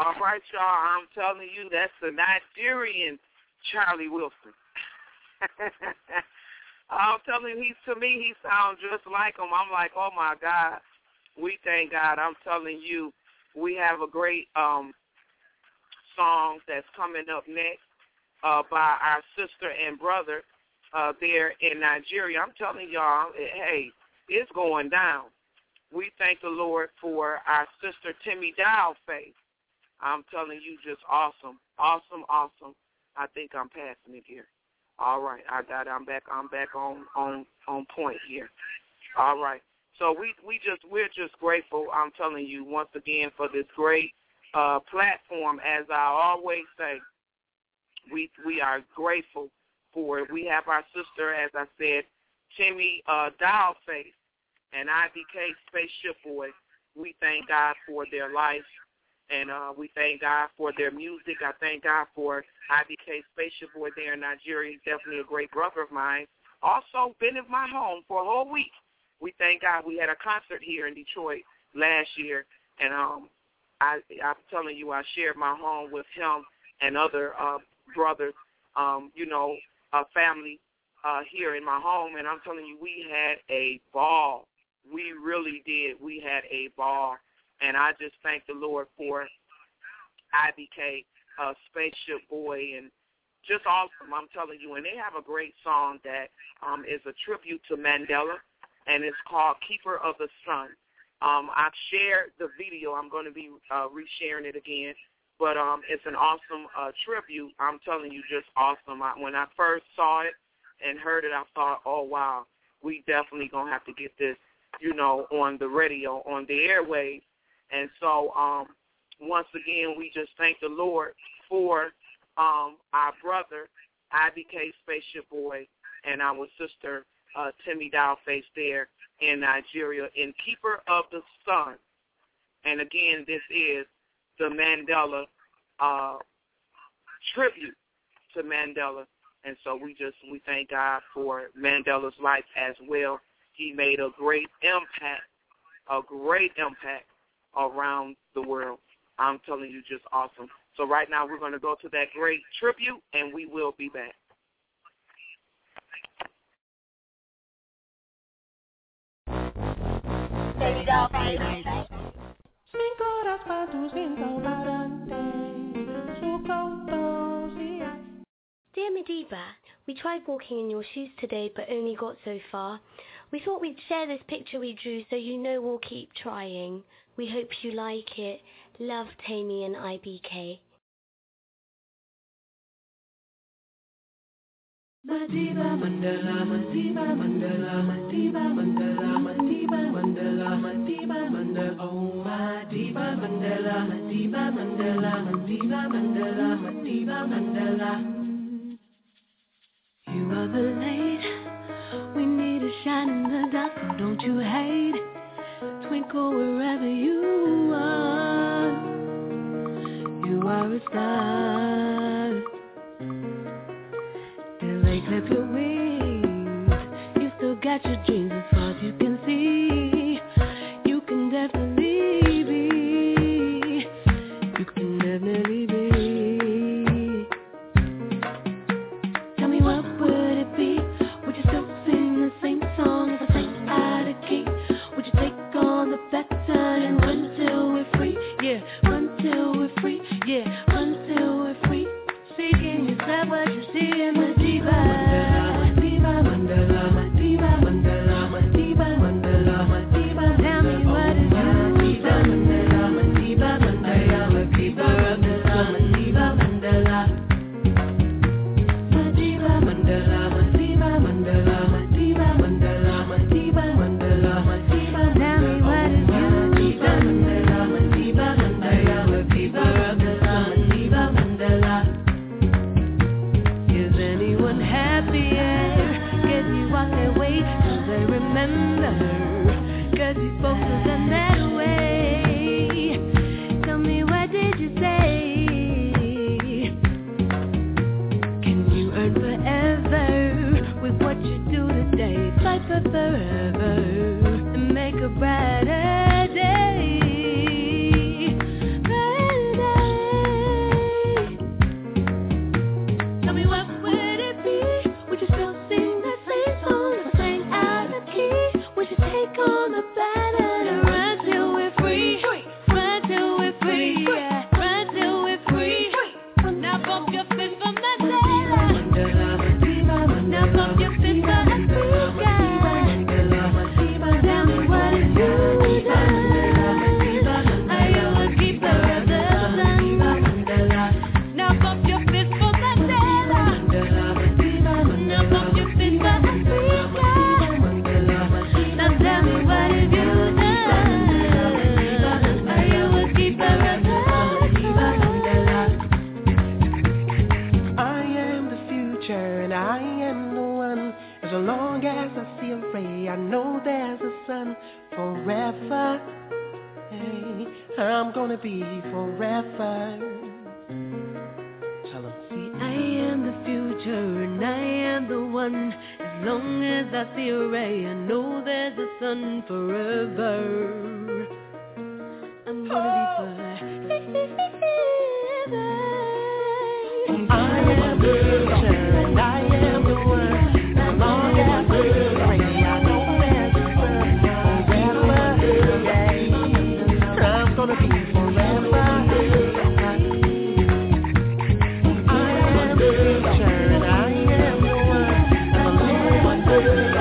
All right, y'all. I'm telling you, that's the Nigerian Charlie Wilson. I'm telling you, to me, he sounds just like him. I'm like, oh, my God. We thank God. I'm telling you, we have a great song that's coming up next by our sister and brother there in Nigeria. I'm telling y'all, hey, it's going down. We thank the Lord for our sister Timmy Dollface. I'm telling you, just awesome, awesome, awesome. I think I'm passing it here. All right, I got it. I'm back on point here. All right. So we're just grateful, I'm telling you, once again, for this great platform. As I always say, we are grateful for it. We have our sister, as I said, Timmy Dollface and IBK Spaceship Boy. We thank God for their life, and we thank God for their music. I thank God for IBK Spaceship Boy there in Nigeria. He's definitely a great brother of mine. Also been in my home for a whole week. We thank God. We had a concert here in Detroit last year, and I'm telling you, I shared my home with him and other brothers, family here in my home, and I'm telling you, we had a ball. We really did. We had a ball, and I just thank the Lord for IBK Spaceship Boy, and just awesome, I'm telling you. And they have a great song that is a tribute to Mandela, and it's called Keeper of the Sun. I've shared the video. I'm going to be resharing it again, but it's an awesome tribute. I'm telling you, just awesome. When I first saw it and heard it, I thought, oh, wow, we definitely going to have to get this, on the radio, on the airwaves. And so once again, we just thank the Lord for our brother, IBK Spaceship Boy, and our sister, Timmy Dollface there in Nigeria, in Keeper of the Sun. And again, this is the Mandela tribute to Mandela. And so we thank God for Mandela's life as well. He made a great impact around the world. I'm telling you, just awesome. So right now we're going to go to that great tribute, and we will be back. Dear Madiba, we tried walking in your shoes today but only got so far. We thought we'd share this picture we drew so we'll keep trying. We hope you like it. Love, Tammy and IBK. Madiba Mandela, Madiba Mandela, Madiba Mandela, Madiba Mandela, Madiba Mandela, oh Madiba Mandela, Madiba Mandela, Madiba Mandela, Madiba Mandela. You are the light, we need a shine in the dark, so don't you hate. Twinkle wherever you are. You are a star. Till they clip your wings, you still got your dreams as far as you can see. You can definitely be. You can definitely be. Tell me what would it be? Would you still sing the same song if I sang out of key? Would you take on the baton and run till we're free? Yeah, run till we're free. Yeah, run till we're free. Seeking yourself what you see in the Madiba Mandela, Madiba Mandela, Madiba Mandela, Madiba. Tell me what is Madiba Mandela, Madiba Mandela, Madiba Mandela, Madiba Mandela, Madiba Mandela, Madiba Mandela, Madiba Mandela, Madiba. Tell me what is Madiba Mandela, Madiba Mandela, Madiba Mandela. Is anyone happier? Guess you walk their way, cause they remember. Cause you spoke to them that way. Tell me what did you say? one forever. Hey, I'm gonna be forever. Tell them. See, I am the future and I am the one. As long as I see a ray, I know there's a sun forever. I'm gonna be forever. I am the future and I am the one. As long as I see a ray, I know there's a sun forever. I'm gonna be forever. I am the future and I am the one. As long as I see a ray,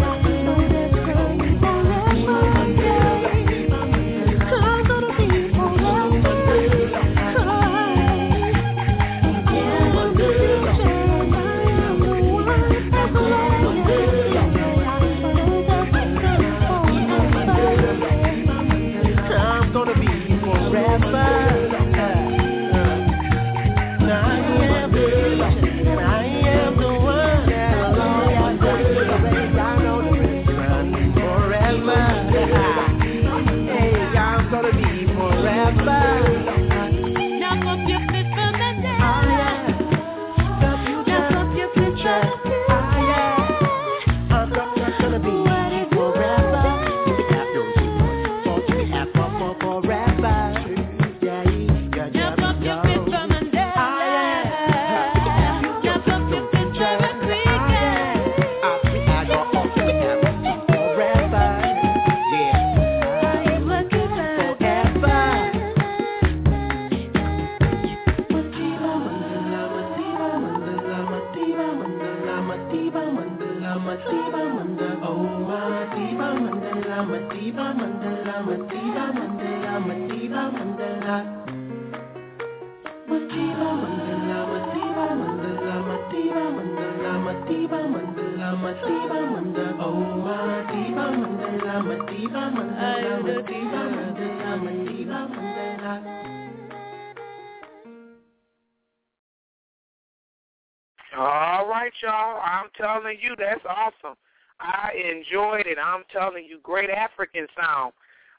All right, y'all. I'm telling you, that's awesome. I enjoyed it. I'm telling you, great African sound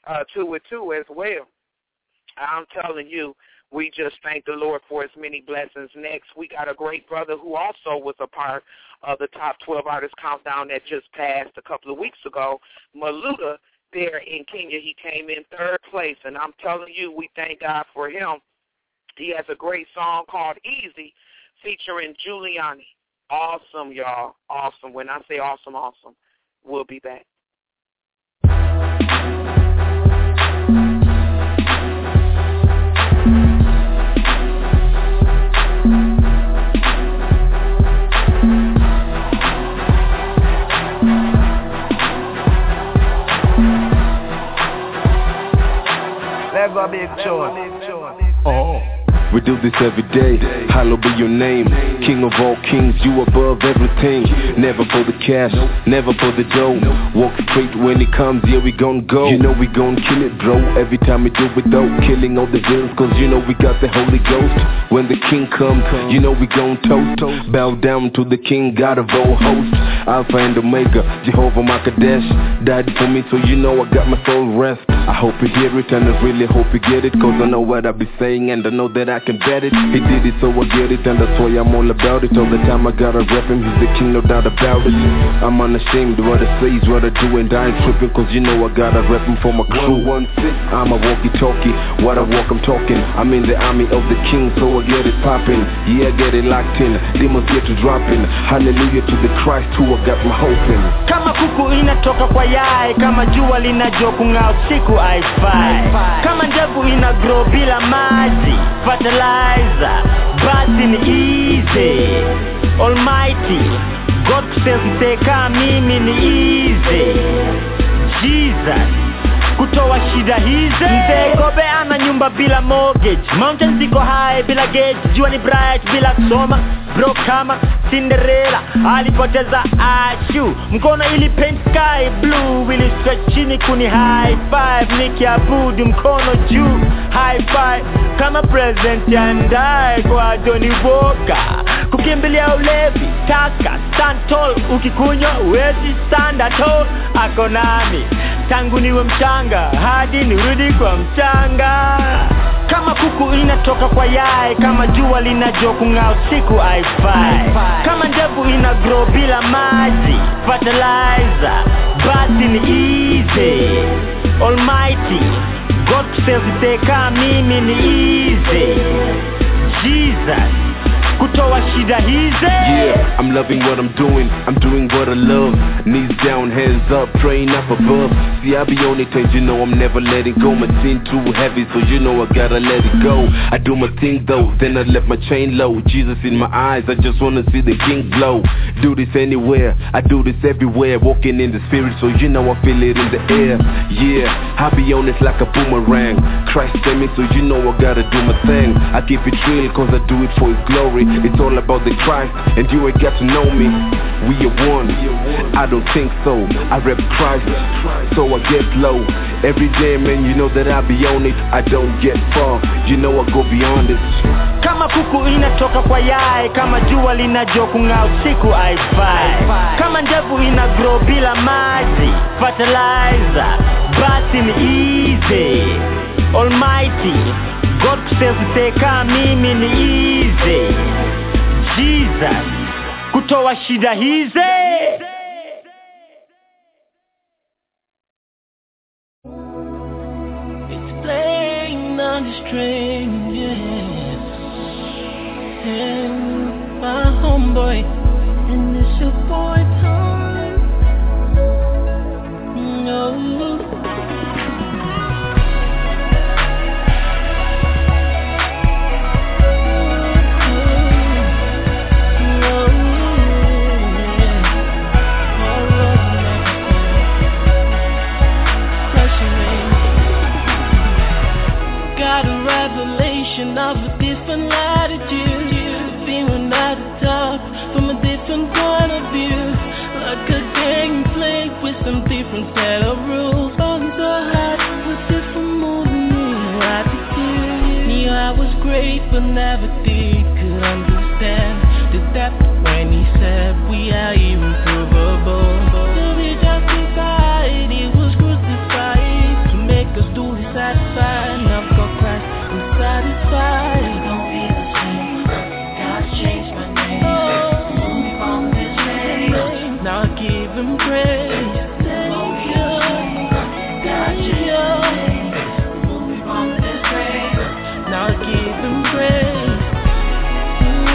to it, too, as well. I'm telling you, we just thank the Lord for his many blessings. Next, we got a great brother who also was a part of the Top 12 Artist Countdown that just passed a couple of weeks ago. Maluda there in Kenya, he came in third place, and I'm telling you, we thank God for him. He has a great song called Easy featuring Giuliani. Awesome, y'all. Awesome. When I say awesome, awesome. We'll be back. Never big choice. Oh. We do this every day, hallowed be your name. King of all kings, you above everything. Never for the cash, never for the dough. Walk straight when it comes, yeah we gon' go. You know we gon' kill it, bro, every time we do it though. Killing all the villains, cause you know we got the Holy Ghost. When the king comes, you know we gon' toast. Bow down to the king, God of all hosts. Alpha and Omega, Jehovah Makadesh died for me, so you know I got my soul rest. I hope you hear it and I really hope you get it, cause I know what I be saying and I know that I can bet it. He did it so I get it and that's why I'm all about it. All the time I gotta rep him, he's the king, no doubt about it. I'm unashamed, what I say is what I do and I ain't tripping, cause you know I gotta rep him for my crew. I'm a walkie-talkie, what I walk I'm talking. I'm in the army of the king, so I get it popping. Yeah, I get it locked in, demons get to dropping. Hallelujah to the Christ who I got my hope in. Kama kuku inatoka kwa yai, kama jua linajua kung'aa usiku haifai. Kama ndevu ina grow bila maji, fertilizer, basi ni easy. Almighty God kusema mimi ni easy. Jesus kutoa shida hizi. Mzee Gobe ana nyumba bila mortgage, mountain ziko high bila gauge, jua ni bright bila kusoma. Bro kama Cinderella alipoteza ashu, mkono ili paint sky blue, ili stretch chini kuni high five, nikiabudu mkono juu high five kama present yandae kwa Johnny Walker. kimbilia ulevi, taka, stand tall. Ukikunywa uwezi stand at all. Ako nami tangu niwe mchanga hadi nirudi kwa mchanga. Kama kuku inatoka kwa yai, kama jua linajua kung'aa usiku haifai. Kama ndevu ina grow bila maji, fertilizer, basi ni easy. Almighty God save kama mimi ni easy. Jesus kutoa shida hizi. Yeah, I'm loving what I'm doing what I love. Knees down, hands up, praying up above. See, I be on it and you know I'm never letting go. My sin too heavy, so you know I gotta let it go. I do my thing though, then I left my chain low. Jesus in my eyes, I just wanna see the king glow. Do this anywhere, I do this everywhere. Walking in the spirit, so you know I feel it in the air. Yeah, I be on it like a boomerang. Christ sent me, so you know I gotta do my thing. I keep it real, cause I do it for his glory. It's all about the Christ, and you ain't got to know me. We are one, I don't think so. I rep Christ, so I get low. Every day, man, you know that I be on it. I don't get far, you know I go beyond it. Kama kuku inatoka kwa yai, kama jua linajua kung'aa usiku haifai. Kama ndevu ina grow bila maji, fertilizer, basi ni easy. Almighty God save kama mimi ni easy. Jesus kutoa shida hizi. It's playing on the string, yeah. And my homeboy, and it's your boy time. No. Of a different latitude, feeling at the top from a different point of view, like a game played with some different set of rules. On the heart was different moving me attitude. Knew I was great, but never could understand the depth when he said we are irreproachable. To be justified, he was crucified to make us do this satisfied. Now for Christ we're satisfied. Don't be the same. God's changed my name. Move me from this place. Now I give him praise. Don't be the same. God changed my name. Move me from this place. Now I give him praise.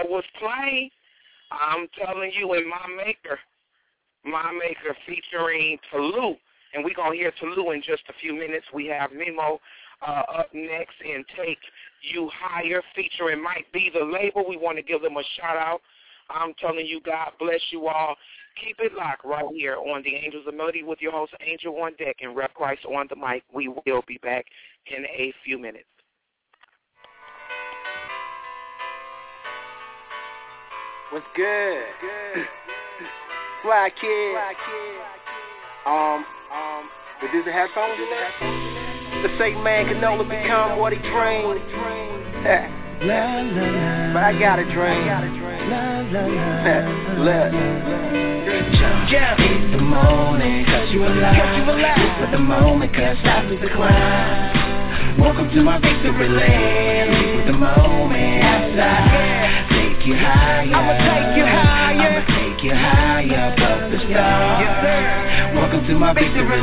that was playing, I'm telling you, in My Maker featuring Toulouse. And we're going to hear Toulouse in just a few minutes. We have Mimo up next and Take You Higher featuring Mike B, the label. We want to give them a shout-out. I'm telling you, God bless you all. Keep it locked right here on the Angels of Melody with your host, Angel on Deck, and Rep Christ on the mic. We will be back in a few minutes. What's good? Fly Kid. But does it have songs in there? The fake man can only become what he dreams. But I got a dream. Look. Jump in the morning, cause you alive. Live for the moment, cause life is a climb. Welcome to my victory land. Live with the moment outside. Take you higher. I'ma take you higher. I'ma take you higher above the stars. Yes, sir. Welcome to my victory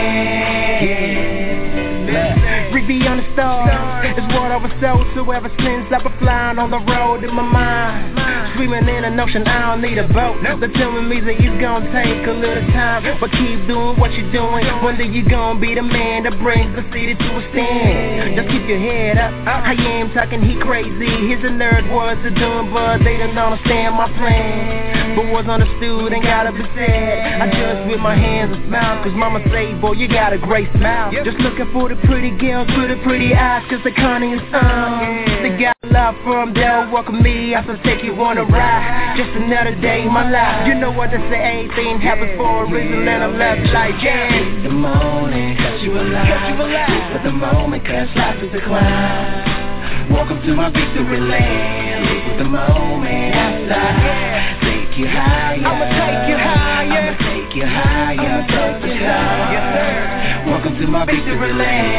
land. Read beyond the stars is what I was told to ever since I've been flying on the road in my mind. Swimming in an ocean, I don't need a boat. They're telling me that it's gonna take a little time, but keep doing what you're doing. One day you're gonna be the man that brings the city to a stand. Just keep your head up. I am talking, he crazy. He's a nerd, words are doing, but they don't understand my plan. But what's understood ain't gotta be said. I just with my hands and smile, cause mama say, boy, you got a great smile. Just looking for the pretty girls with the pretty eyes, cause they Connie is They got love from they'll welcome me. I should take you on a ride. Just another day in my life. You know what they say, anything happens for a reason, and I'm left like that. In the morning, cause you alive. Live for the moment, cause life is a climb. Welcome to my victory land. Live with the moment outside. Take you higher. I'ma take you higher. I'ma take you higher above the stars. Yes, sir. Welcome to my victory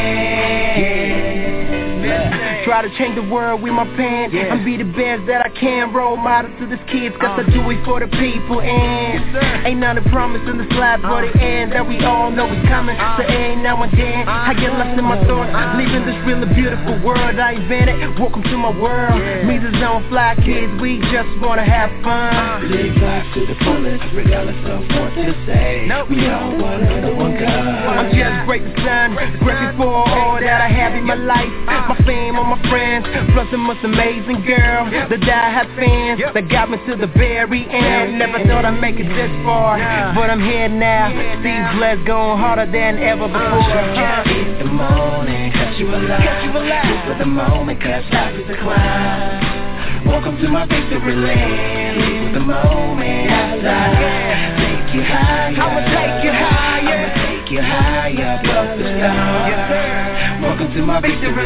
land. Try to change the world with my pen. And be the best that I can. Role model to these kids, cause I do it for the people. And ain't nothing promised in the slide for the end that we all know is coming. So ain't now and then I get lost in my thoughts, leaving this really beautiful world I invented. Welcome to my world. Me the Zone Fly Kids, we just wanna have fun. Live life to the fullest, regardless of what they say. We all one under one God. I'm just grateful, son, grateful for all that I have in my life. My fame, all my friends, plus the most amazing girl, the die-hard fans that got me to the very end. Never thought I'd make it this far, but I'm here now. Steve's blessed, going harder than ever before. In the morning, cause you alive. Live for the moment, cause life is a climb. Welcome to my victory land. Live with the moment outside. Take you higher. I'ma take you higher. I'ma take you higher above the stars. Yes, sir. Welcome to my victory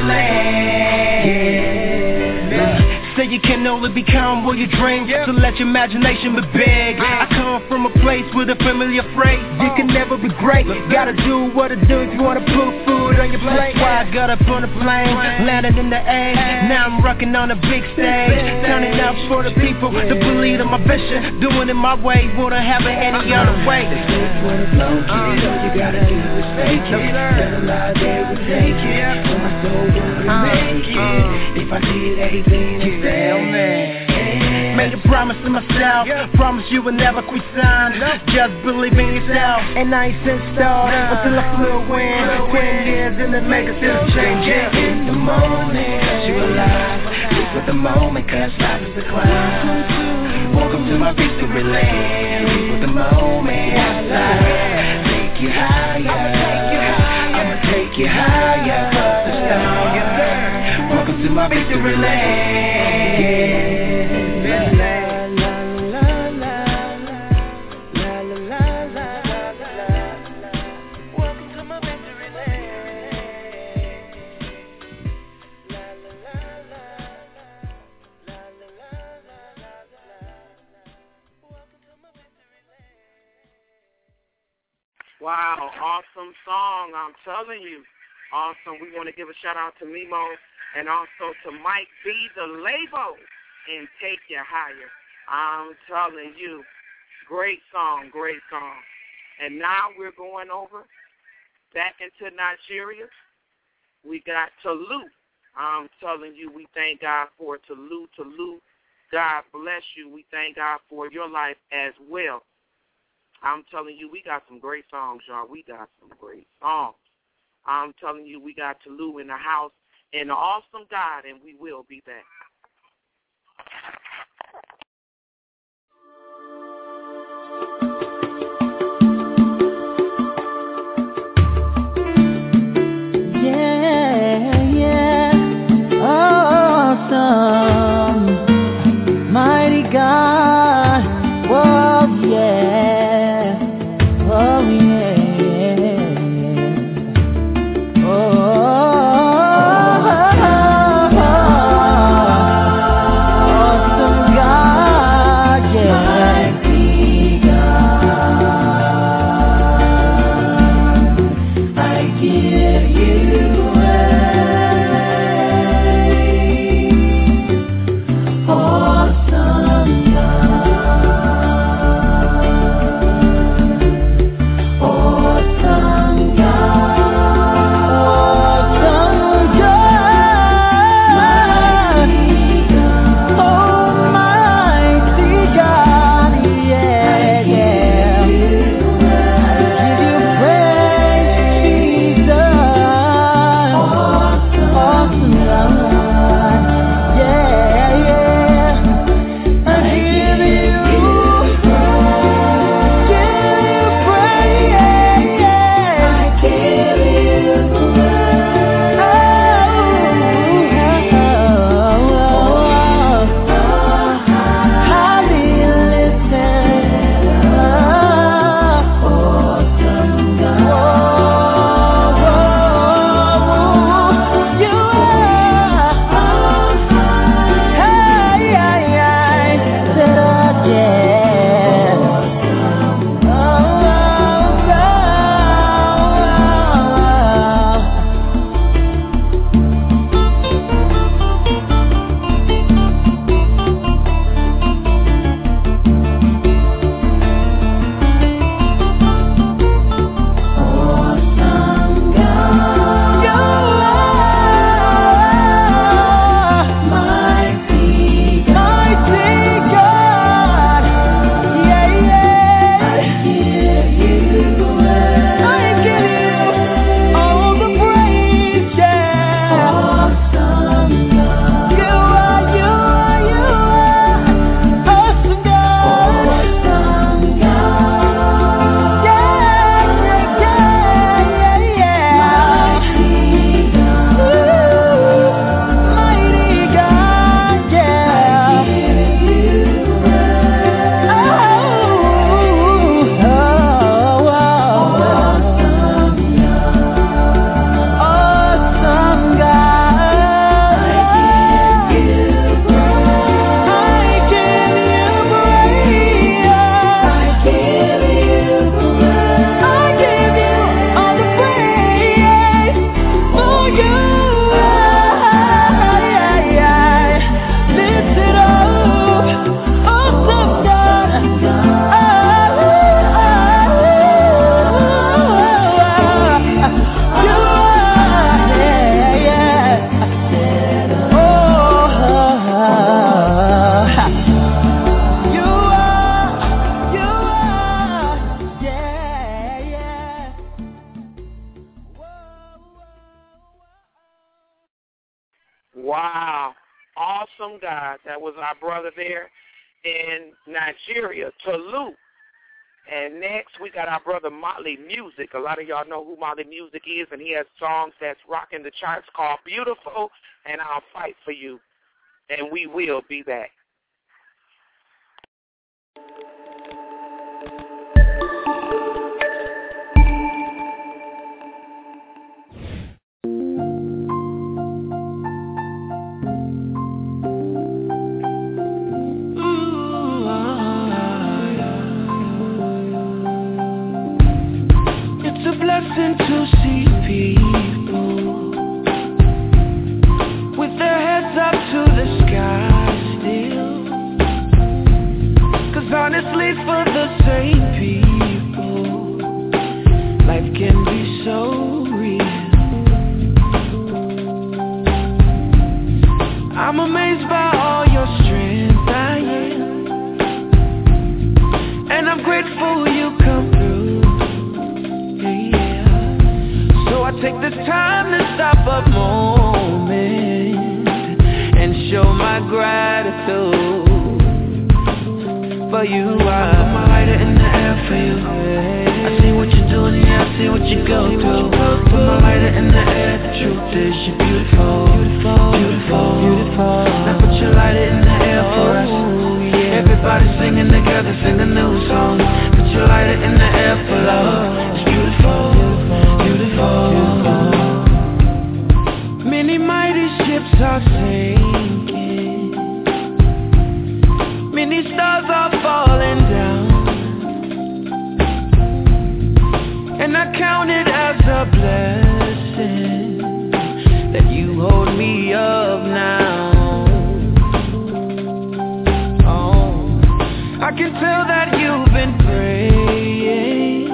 land. Say you can only become what you dream, so let your imagination be big. I come from a place with a familiar phrase. You can never be great, gotta do what it do if you wanna put food on your plate. That's why I got up on a plane, landed in the air. Now I'm rocking on a big stage, turning up for the people to believe in my vision. Doing it my way, wanna have it any other way. For the flow, kid, all you gotta do is fake it. Let a lie there will take it. For my soul, wanna make it. If I did anything, made a promise to myself, promise you will never quit sign. Just believe in yourself, and I ain't since start until I flew in. 10 years and it make a still change. In the morning, cause you alive. Live for the moment, cause life is a climb. Welcome to my victory land. Live for the moment outside. Take you higher. I'ma take you higher. I'ma take you higher above the stars. Yes, sir. Welcome to my victory land. Wow, awesome song, I'm telling you. Awesome. We want to give a shout out to Mimo and also to Mike B, the label, and Take You Higher. I'm telling you, great song, great song. And now we're going over back into Nigeria. We got Toulouse. I'm telling you, we thank God for Toulouse. Toulouse God bless you. We thank God for your life as well. I'm telling you, we got some great songs, y'all. We got some great songs. I'm telling you, we got Tolu in the house and the awesome God, and we will be back. Awesome, mighty God, oh yeah, oh yeah, awesome God, yeah, mighty God, I give you. Wow. Awesome God. That was our brother there in Nigeria, Tolu. And next, we got our brother Motley Music. A lot of y'all know who Motley Music is, and he has songs that's rocking the charts called Beautiful and I'll Fight for You. And we will be back. To see people with their heads up to the sky still, 'cause honestly for the same people life can be so real. I'm amazed by all your strength. for you. I see what you're doing, yeah, I see what you go through. Put my lighter in the air, the truth is you're beautiful, beautiful, beautiful, beautiful. Now put your lighter in the air for us. Everybody singing together, sing a new song. Put your lighter in the air for love. It's beautiful, beautiful, beautiful. Many mighty ships are sinking, many stars are falling down, and I count it as a blessing that you hold me up now. I can tell that you've been praying.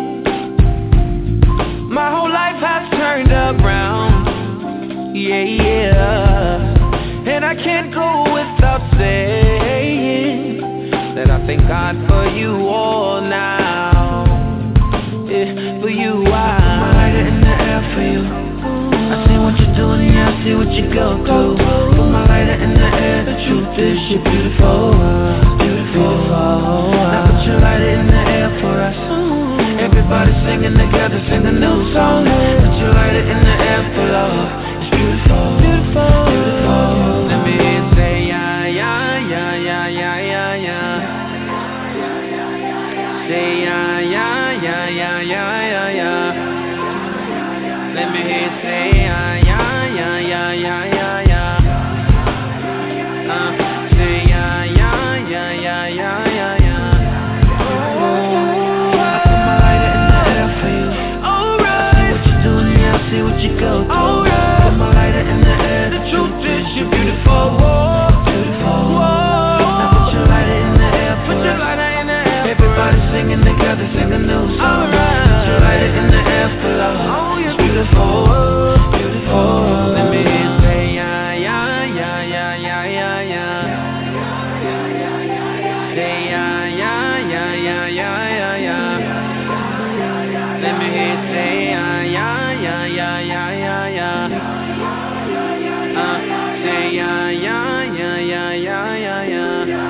My whole life has turned around. Yeah, yeah. And I can't go without saying that I thank God for you all now. Yeah, for you I put my lighter in the air for you. I see what you're doing, yeah, I see what you go through. Put my lighter in the air, the truth is you're beautiful, beautiful. Now put your lighter in the air for us. Everybody singing together, sing a new song. Put your lighter in the air for love. It's beautiful, beautiful, beautiful. Let me hear you say yeah, yeah, yeah, yeah, yeah, yeah, yeah. Say yeah, yeah, yeah, yeah, yeah, yeah, yeah. Let me hear you say yeah, yeah, yeah, yeah, yeah, yeah, yeah. Say yeah, yeah, yeah, yeah, yeah, yeah, yeah. I put my lighter in the air for you. Alright. I see what you're doing, yeah, I see what you go through. Alright. Put my lighter in the air. The truth is you're beautiful, beautiful. Now put your lighter in the air. Put your lighter in the air. Everybody singing together, sing a new song. Alright. Put your lighter in the air for love. Oh, you're beautiful, beautiful. Let me hear you say yeah, yeah, yeah, yeah, yeah, yeah, yeah. Say yeah, yeah, yeah, yeah, yeah, yeah, yeah. Let me hear you say yeah, yeah, yeah, yeah, yeah, yeah, yeah. Say yeah, yeah, yeah, yeah, yeah, yeah, yeah.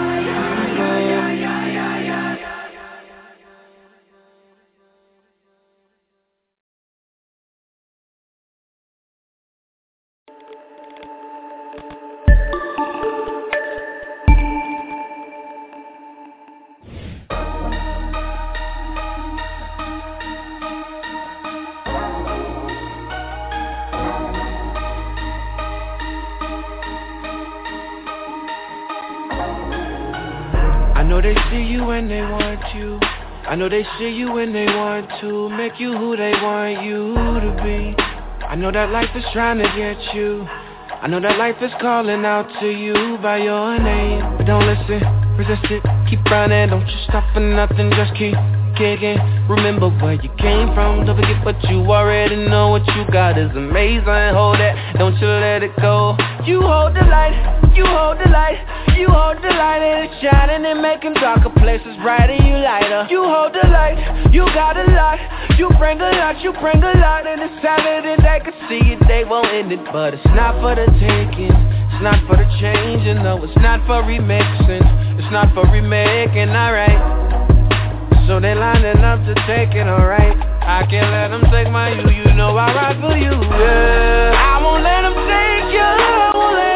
I know they see you when they want you. I know they see you when they want to make you who they want you to be. I know that life is trying to get you. I know that life is calling out to you by your name. But don't listen, resist it, keep running. Don't you stop for nothing, just keep kicking. Remember where you came from, don't forget what you already know. What you got is amazing, hold it, don't you let it go. You hold the light, you hold the light, you hold the light, and it's shining and making darker places brighter, you lighter. You hold the light, you got a lot, you bring a lot, you bring a lot, and it's time that they can see it, they won't end it. But it's not for the taking, it's not for the changing, no, it's not for remixing, it's not for remaking, alright. So they lining up to take it, alright. I can't let them take my you know I ride for you, yeah. I won't let them take you, I won't let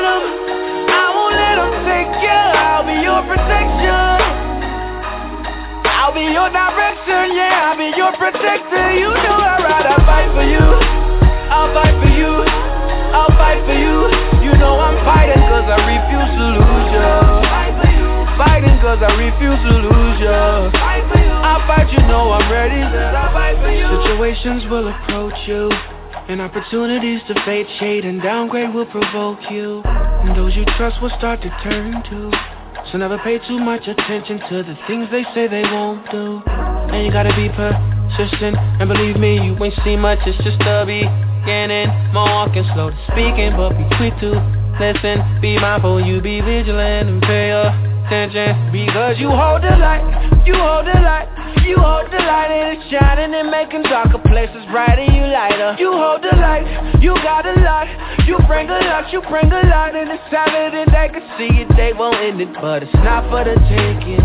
them take you. I'll be your protection, I'll be your direction, yeah. I'll be your protector, you know I ride, I'll fight for you, I'll fight for you, I'll fight for you. You know I'm fighting cause I refuse to lose you. Fighting cause I refuse to lose you. I'll fight, you know I'm ready. Situations will approach you, and opportunities to fade, shade, and downgrade will provoke you. And those you trust will start to turn to. So never pay too much attention to the things they say they won't do. And you gotta be persistent, and believe me, you ain't seen much, it's just a beginning. More walking, slow to speaking, but be quick to listen. Be mindful, you be vigilant, and pay attention. Because you hold the light, you hold the light, you hold the light, and it's shining and making darker places brighter, you lighter. You hold the light, you got a lot, you bring a lot, you bring a lot, and it's time that they can see it, they won't end it. But it's not for the taking, it's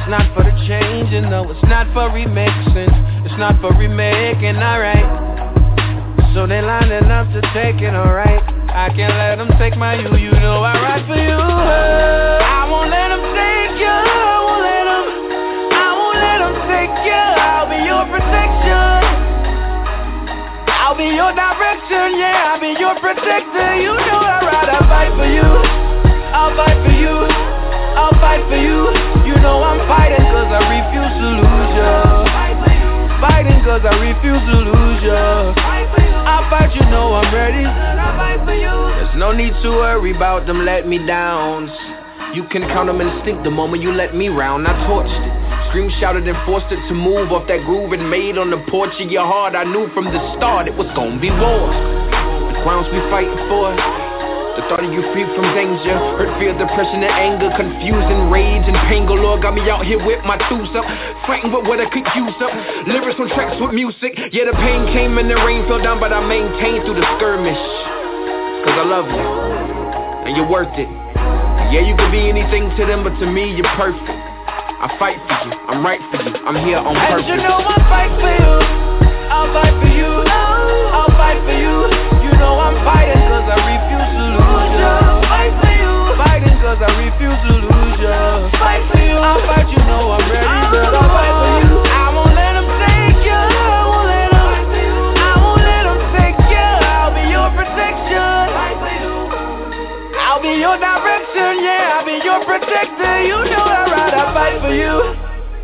It's not for the changing, no, it's not for remixing, it's not for remaking, alright. So they lining up to take it, alright. I can't let them take my you know I ride for you. I won't let them take you, I won't let them take you. I'll be your protection, I'll be your direction, yeah, I'll be your protector. You know I ride, I fight for you, I'll fight for you, I'll fight for you. You know I'm fighting cause I refuse to lose ya. Fighting cause I refuse to lose ya. I'll fight, you know I'm ready. There's no need to worry about them let me down. You can count them instinct the moment you let me round. I torched it, screamed, shouted and forced it to move off that groove and made on the porch of your heart. I knew from the start it was gonna be war. The grounds we fighting for, the thought of you free from danger, hurt, fear, depression and anger, confusion, rage and pain galore. Got me out here with my tools up, fighting with what I could use up. Lyrics on tracks with music, yeah the pain came and the rain fell down, but I maintained through the skirmish. Cause I love you, and you're worth it. Yeah, you could be anything to them, but to me you're perfect. I fight for you, I'm right for you, I'm here on purpose. And you know I'll fight for you, I'll fight for you, I'll fight for you. You know I'm fighting cause I refuse to lose ya. Fight for you, fighting cause I refuse to lose ya. Fight for you, I'll fight, you know I'm ready, but I'll fight for you. I won't let them take ya, I won't let them take ya. I'll be your protection, I'll be your direction, yeah, I'll be your protector. You know I ride, I fight for you.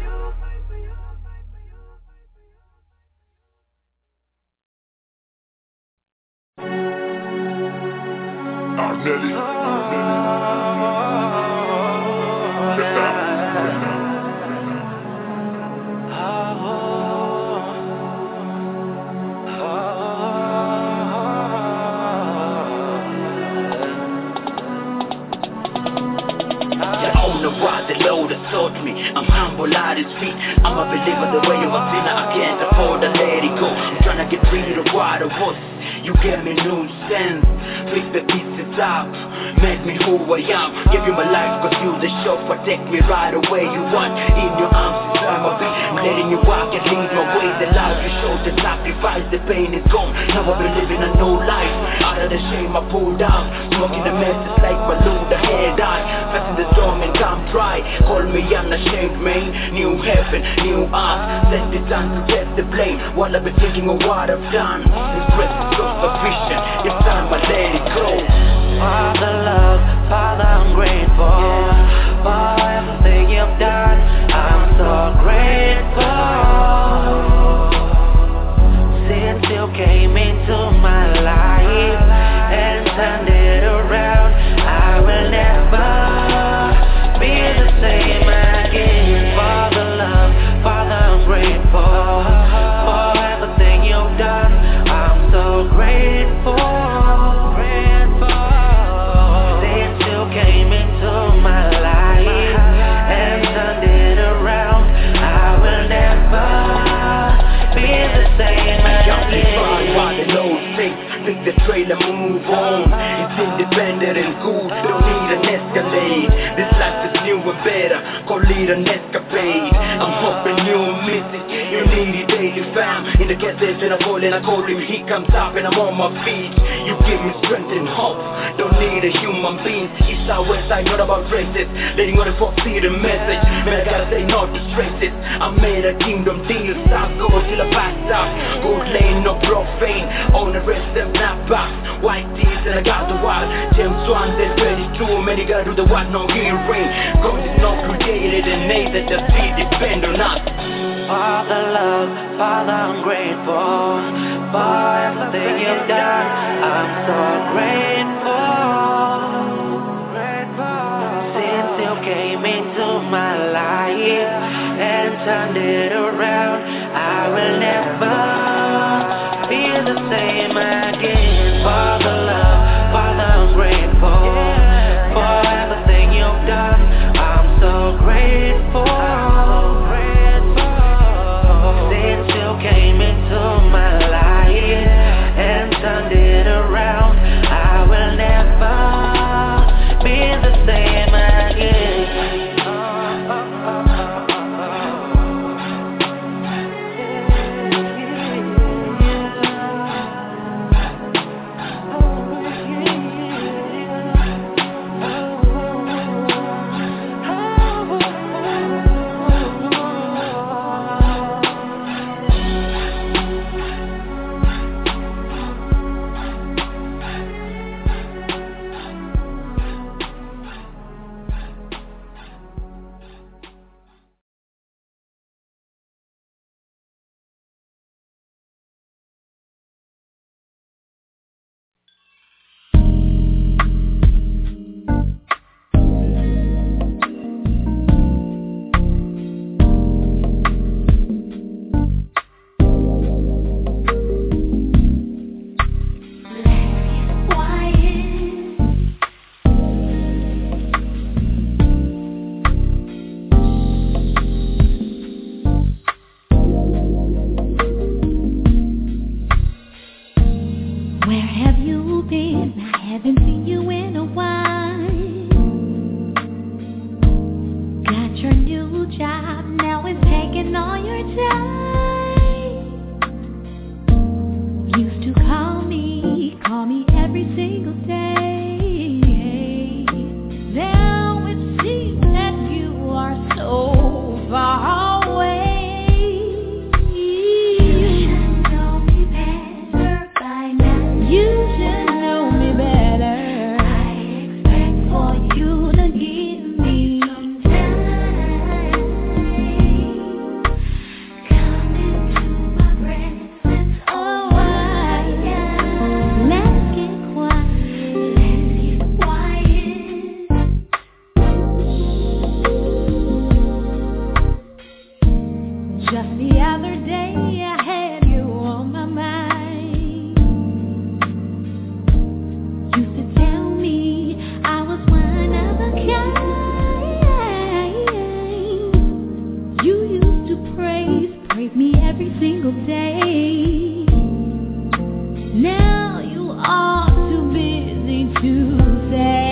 I'm humble at his feet. I'm a believer the way I'm a sinner. I can't afford to let it go. I'm trying to get rid of the water was. You gave me new sense. Fix the pieces up, make me who I am. Give you my life cause you the chauffeur. Take me right away you want. In your arms inside my beat. I'm letting you walk and lead my way. The life you show, the sacrifice, the pain is gone. Now I've been living a new life. Out of the shame I pulled out. Smoking the message like balloon, the head eye. Facing the storm and come dry. Call me unashamed man. New heaven, new earth. Send it down to test the blame. While I've been thinking of what I've done. This breath is so sufficient. It's time I let it go. Father love, Father I'm grateful for everything you've done. I'm so grateful. Since you came into my life and turned it around, I will never be the same again. Father love, Father I'm grateful for everything you've done. I'm so grateful. The trailer move on. It's independent and good. Don't need an Escalade. This life is new and better. Call it an escapade. I'm hoping you miss it. You need it daily, fam. In the gas station I call and I call him. He comes up and I'm on my feet. You give me strength and hope. Don't need a human being. East side, west side, not about races. Letting all the folks see the message. Man, I gotta say no to stress it. I made a kingdom deal. Stop, go till I passed out. Good lane, no profane. On the rest of now. White teeth and I got the wild. James Swan, there's 22. Many gotta do the what, no hearing. God is not created and made that the feet depend on us. Father love, Father I'm grateful for everything you've done. I'm so grateful. Since you came into my life and turned it around, I will never be the same again. Father love, Father I'm grateful for everything you've done. I'm so grateful. Since you came into my life and turned it around, I will never be the same again. Just the other day I had you on my mind. Used to tell me I was one of a kind. You used to praise me every single day. Now you are too busy to say.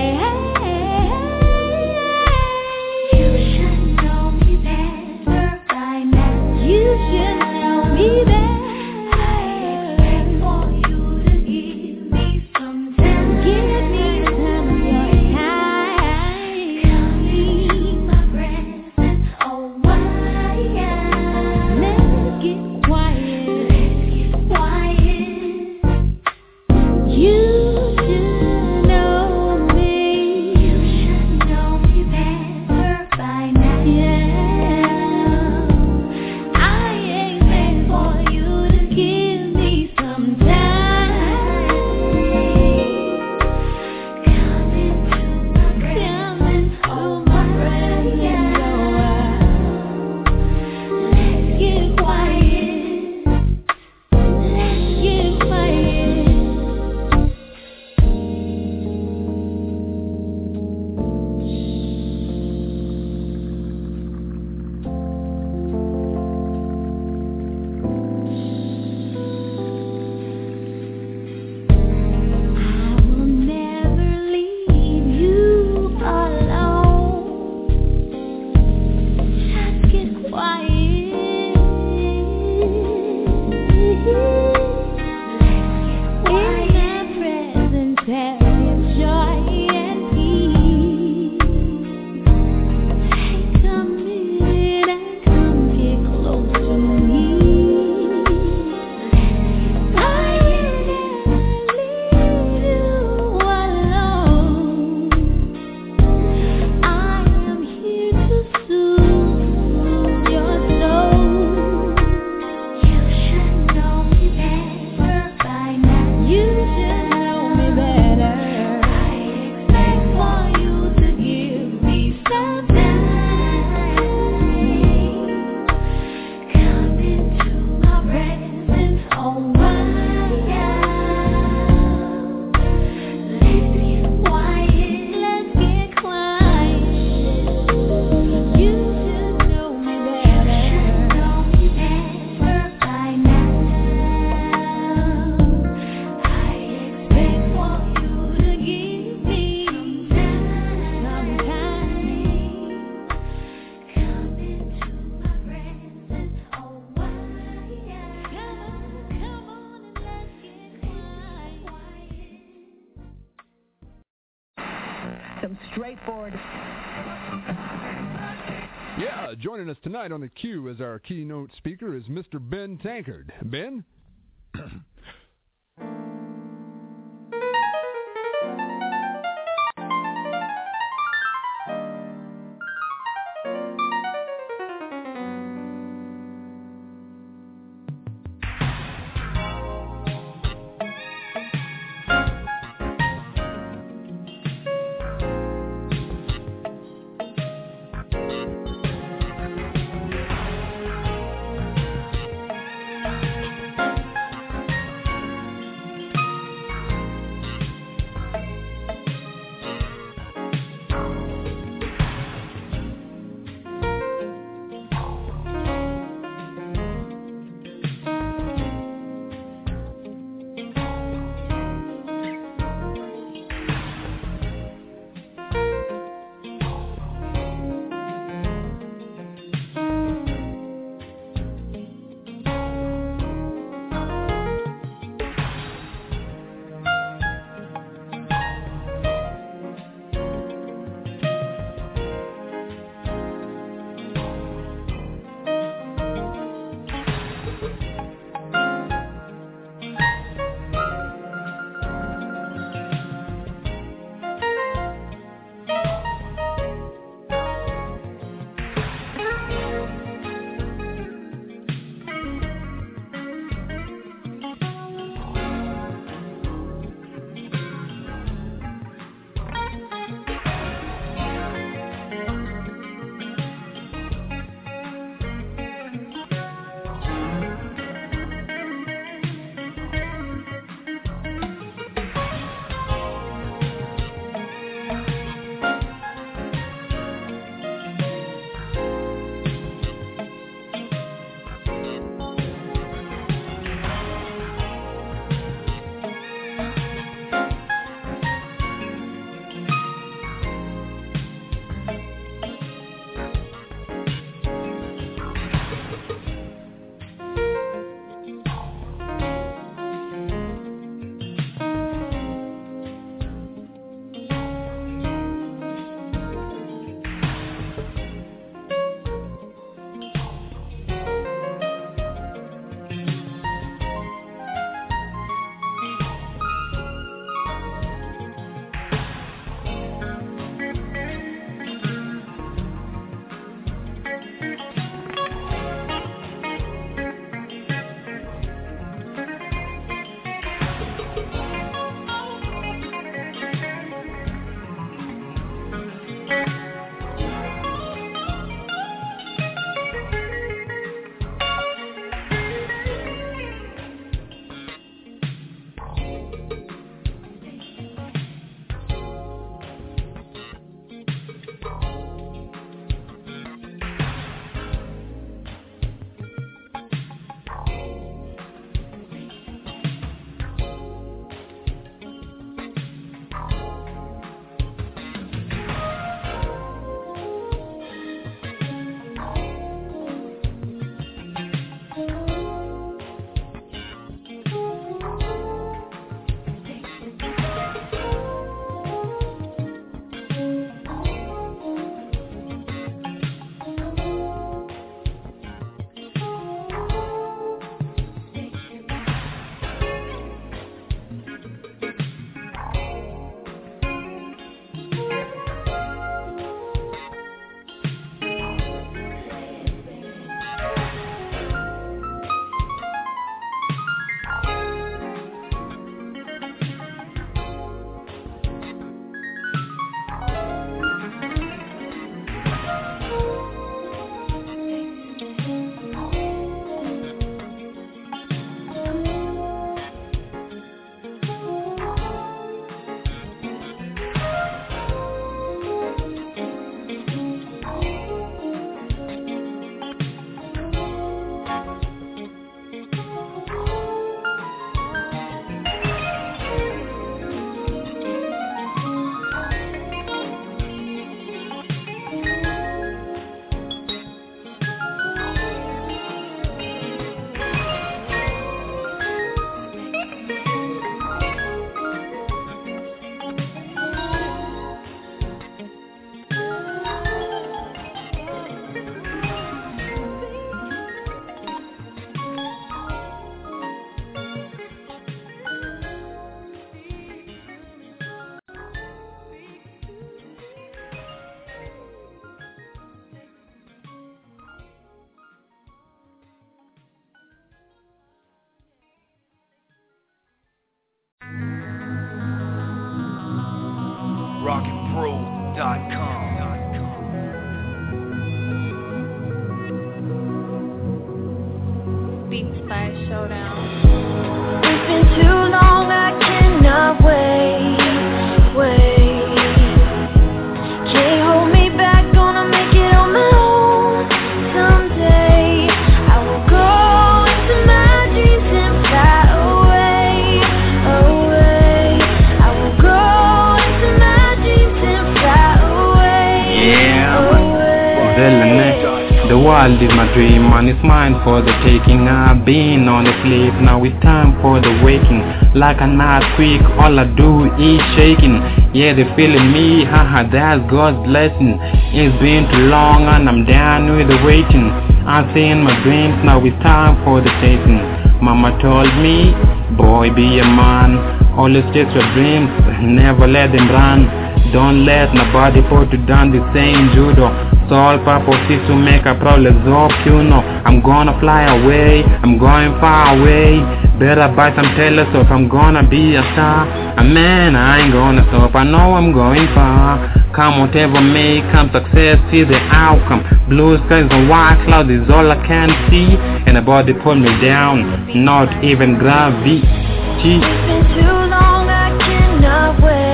Yeah, joining us tonight on the Q as our keynote speaker is Mr. Ben Tankard. Ben? Beats by Showdown. It's been too long, I cannot wait. Can't hold me back, gonna make it on my own. Someday I will go into my dreams and fly away. I will go into my dreams and fly away. The world is my dream and it's mine for the taking. I've been on the sleep, now it's time for the waking. Like an earthquake, all I do is shaking. Yeah, they feeling me, haha, that's God's blessing. It's been too long and I'm done with the waiting. I'm seeing my dreams, now it's time for the chasing. Mama told me, boy, be a man. Always chase your dreams, never let them run. Don't let nobody put you down, the same judo. Sole purpose is to make a problem up, you know. I'm gonna fly away, I'm going far away. Better buy some telescope, I'm gonna be a star. And man, I ain't gonna stop, I know I'm going far. Come whatever may come, success is the outcome. Blue skies and white clouds is all I can see. And nobody pull me down, not even gravity. It's been too long, I cannot wait.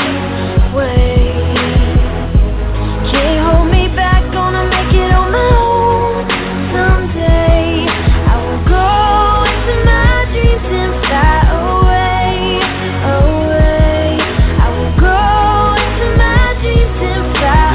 Can't hold me back, gonna make it on my own. Someday I will go into my dreams and fly away. I will go into my dreams and fly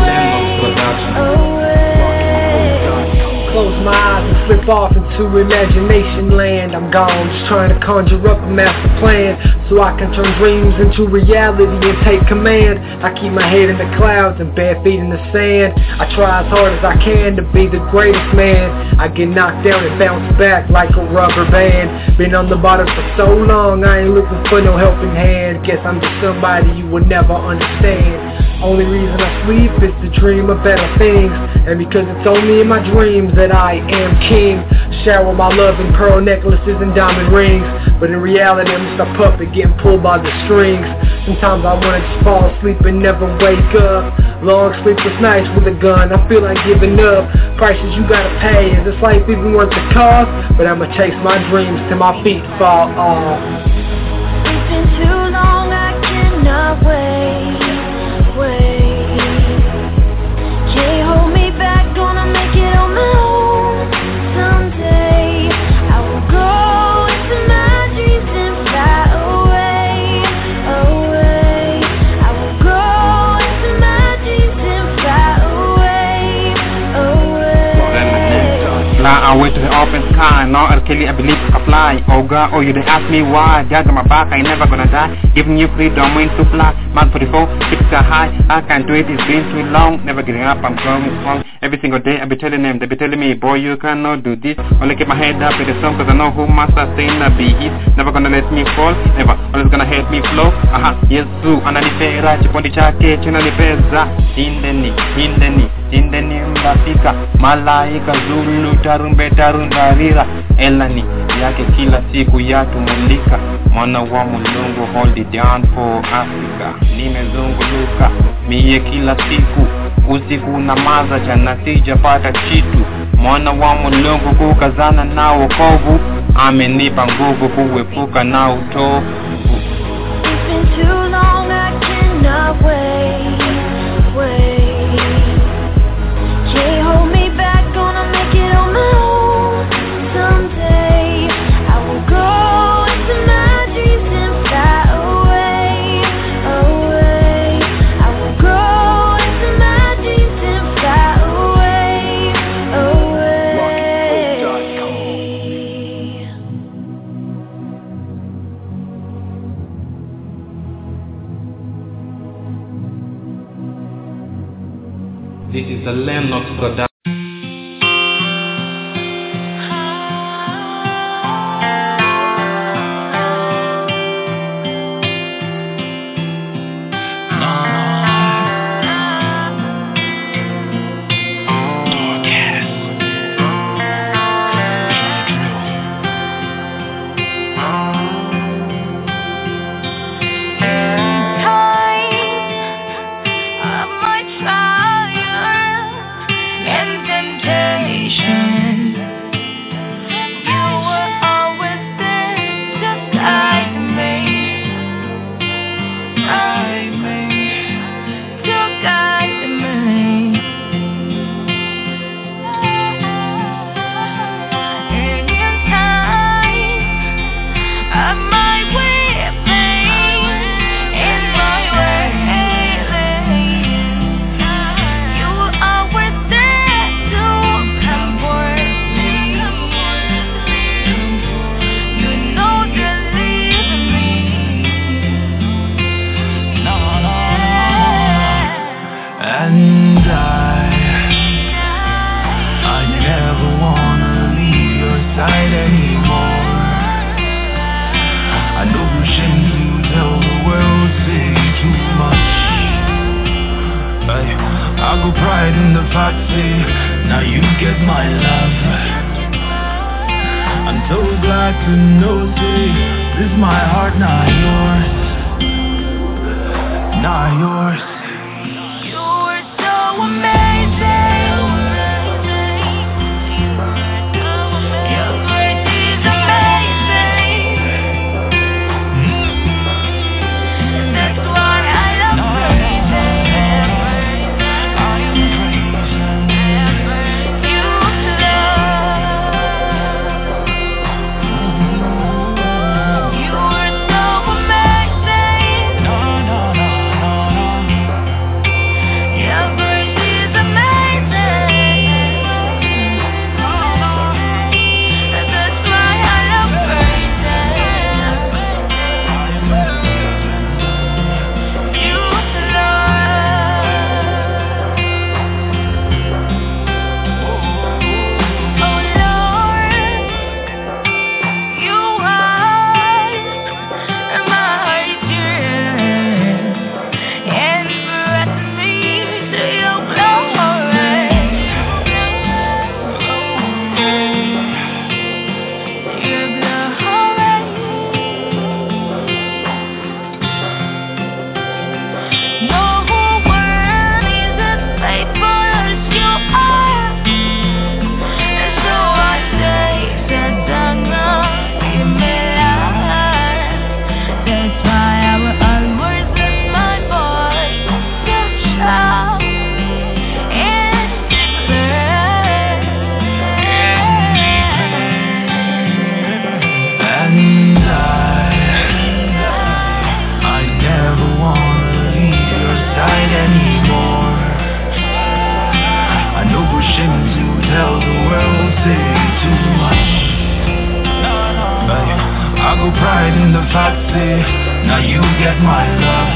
away. Close my eyes and slip off into imagination land. I'm gone, just trying to conjure up a master plan, so I can turn dreams into reality and take command. I keep my head in the clouds and bare feet in the sand. I try as hard as I can to be the greatest man. I get knocked down and bounce back like a rubber band. Been on the bottom for so long, I ain't looking for no helping hand. Guess I'm just somebody you would never understand. Only reason I sleep is to dream of better things, and because it's only in my dreams that I am king. Shower my love in pearl necklaces and diamond rings, but in reality I'm just a puppet getting pulled by the strings. Sometimes I wanna just fall asleep and never wake up. Long sleepless nights with a gun, I feel like giving up. Prices you gotta pay, is this life even worth the cost? But I'ma chase my dreams till my feet fall off. It's been too long, I cannot wait. Can't hold me back, gonna make it on my own. Someday I will go into my dreams and fly away. I will go into my dreams and fly away. Fly away to the open sky, now R. Kelly, I believe I fly. Oh God, oh you they ask me why. Judge on my back, I ain't never gonna die. Giving you freedom, wings to fly. Man 44, 6 are high. I can't do it, it's been too long. Never giving up, I'm going strong. Every single day I be telling them, they be telling me, boy you cannot do this. Only keep my head up in the song, cause I know who must sustain the beat. Never gonna let me fall, never, always gonna help me flow. Aha, Yesu, ananipera, chipondi chake, chinanipeza. Indeni mbafika, malaika zulu, tarumbeta rundarira. Elani, yake kila siku yatumulika. Mwana wa mulungu, hold it down for Africa. Nimezunguluka, miye kila siku. Usiku na maza jana sijapata kitu. Mwana wa mulungu kukazana na wokovu. Amenipa nguvu kuepuka na utovu. It's been too long, I cannot wait. Can't hold me back, gonna make it on my own. Someday I will go into my dreams and fly away. I will go into my dreams and fly away. This is the Lennox production. And my love. I'm so glad to know, say, this is my heart, not yours. Not yours. You were so amazing. Your grace is amazing. That's why I love praising. You were so amazing. Your grace is amazing. That's why I love praising. You, tell the world, say too much. I go pride in the fact, say, now you get my love.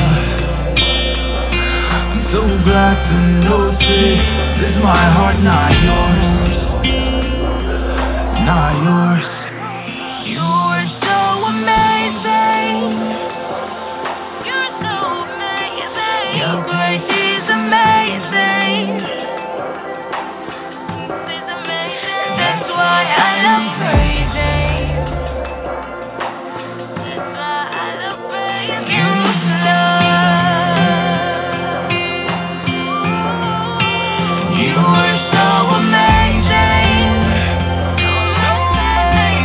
I'm so glad to know, say, this is my heart, not yours. Not yours. You were so amazing. You're so amazing. Your grace is amazing. That's why I love praising. That's why I love praising you, love. You were so amazing.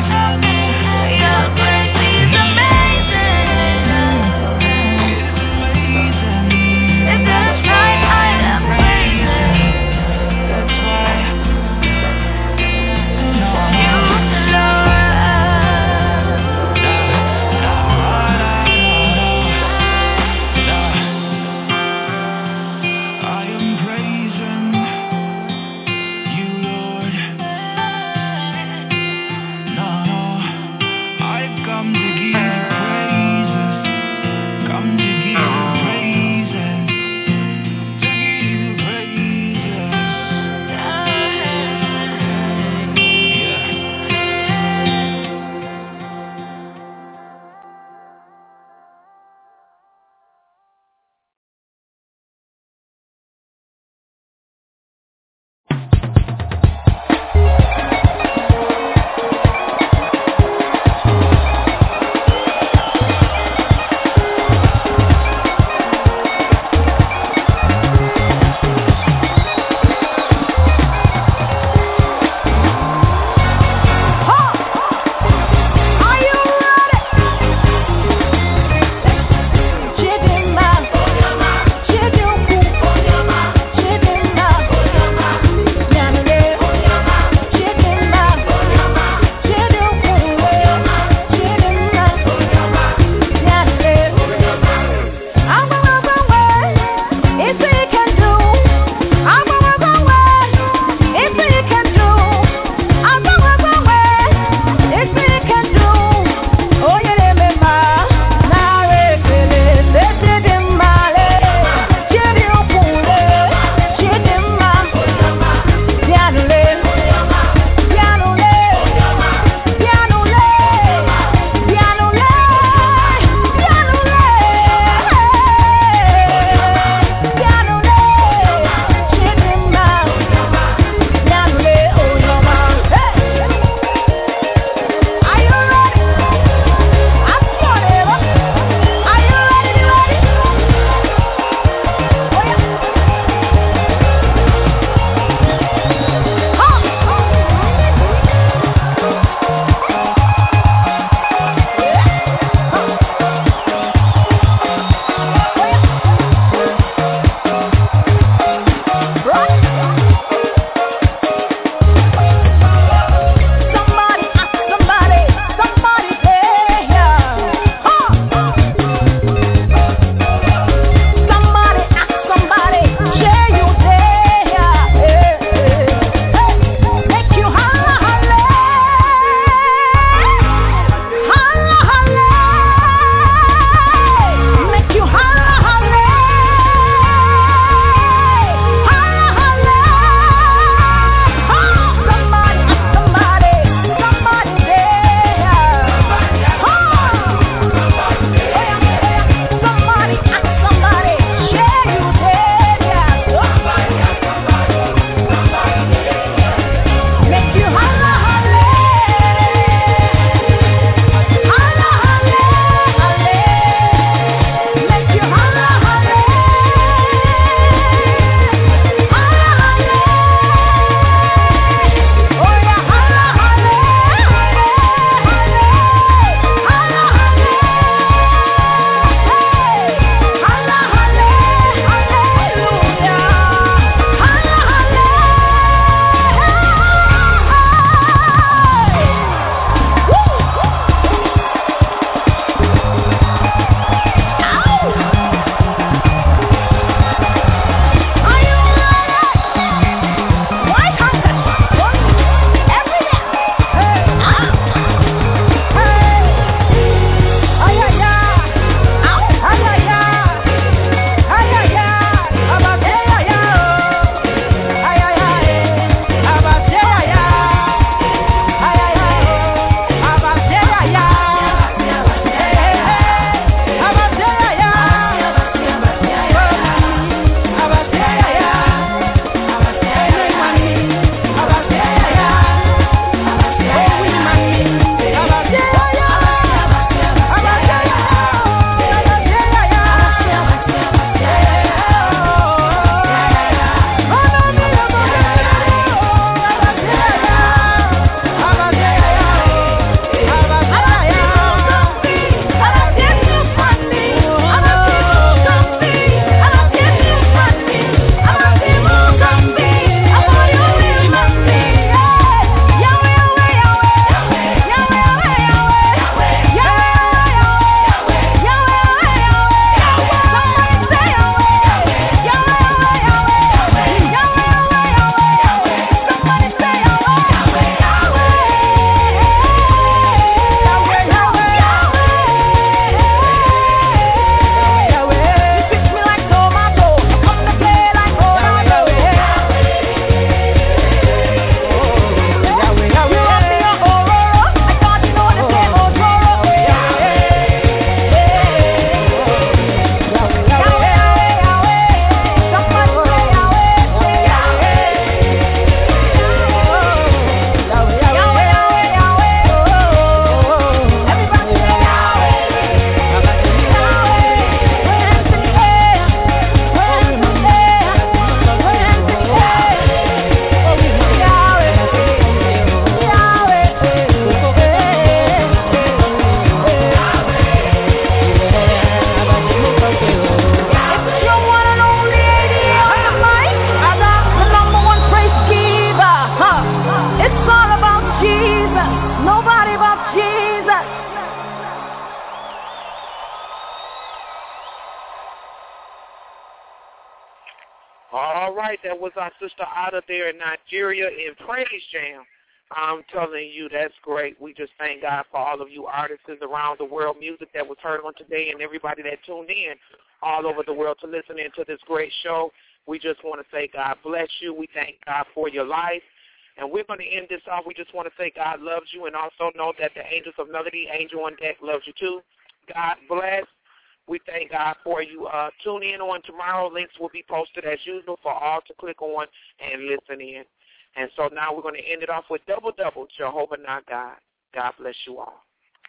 right. That was our sister out of there in Nigeria in Praise Jam. I'm telling you, that's great. We just thank God for all of you artists around the world, music that was heard on today, and everybody that tuned in all over the world to listen into this great show. We just want to say God bless you. We thank God for your life. And we're going to end this off. We just want to say God loves you, and also know that the Angels of Melody, Angel on Deck, loves you too. God bless. We thank God for you. Tune in on tomorrow. Links will be posted as usual for all to click on and listen in. And so now we're going to end it off with Double Double, Jehovah Not God. God bless you all.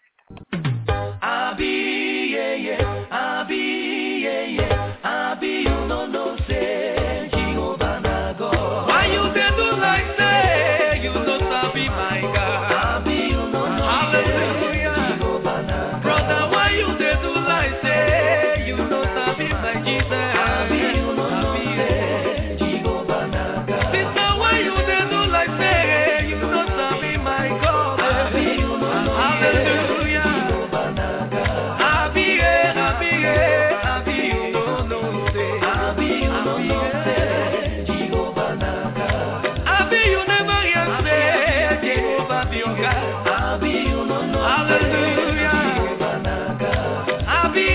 I be, yeah, yeah. I be, yeah, yeah. I be, you know, no say, Jehovah Not God. Why you say do like say, you know, be my God. I be, you know, no hallelujah. Jehovah Not God. Brother, why you say do like say, you know, be my Jesus. I be, you know, no say, Jehovah Not God. Sister, why you say do like say, you know, be my God. I be, you know, no hallelujah. Jehovah Not God. I be, you know, no say. I be, you know, no say, Jehovah Not God. I be, you never hear say, Jehovah be your God. I be, you know, no hallelujah. Jehovah Not God. I be,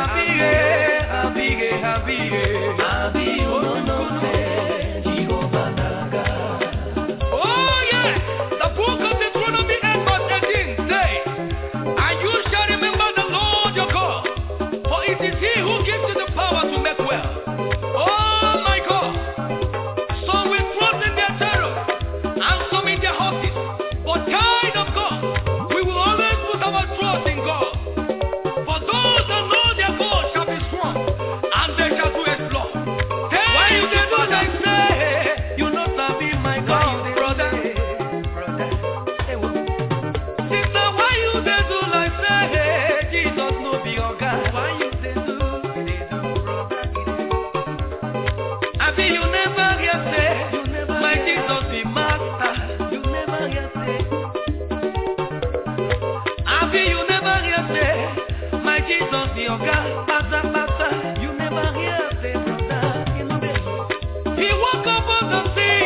you know, no say, Jehovah Not God. Oh yeah, the book of Deuteronomy 8:18 say, and you shall remember the Lord your God, for it is He who gives you the power to make well. Oh my God, some will trust in their chariot and some in their horses, but kind of God, we will always put our trust in God. For those that know their God shall be strong, and they shall do exploit. Why you dey do like say, you know that be my God, brother. Sister, why you dey do like say, Jesus no be your God? Why you dey do, brother? I be you never hear say, my Jesus be master. You never hear say. I be you never hear say, my Jesus be your God. Pastor, you never hear say, brother. He woke up on the sea.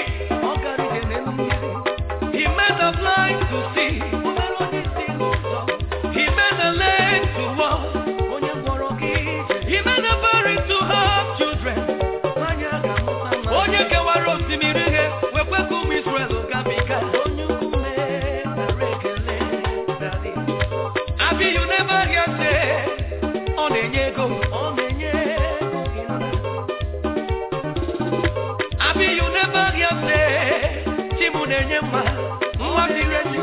He made the blind to see. He made the lame to walk. He made the barren to have children. Onye kewara osimiri ihe, wekwe kum Israel gabiga. Abi you never hear say, onenye go. Abi you never hear say, Chimunenye ma, nwa direji.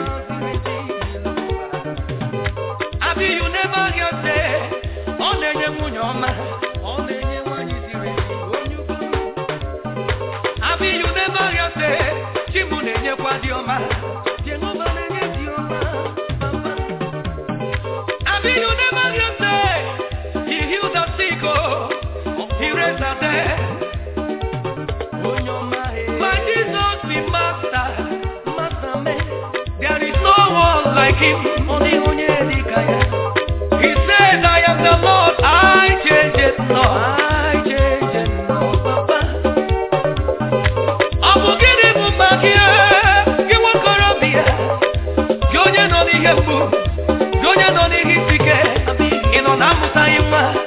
Abi you never hear say, onenye nwunye ọma, onenye nwanyi direji. Abi you never hear say, Chimunenye kwa di ọma, Jehova nenye di ọma. Abi you never hear say, He healed the sick, oh, He raised the dead. My Jesus be master me. There is no one like Him. Only He said, I am the Lord. I change it not. Papa. Abugiri bumakia, you won't go here. Yonya no ni hebu, Yonya no ni hitike. Ino namusa ima.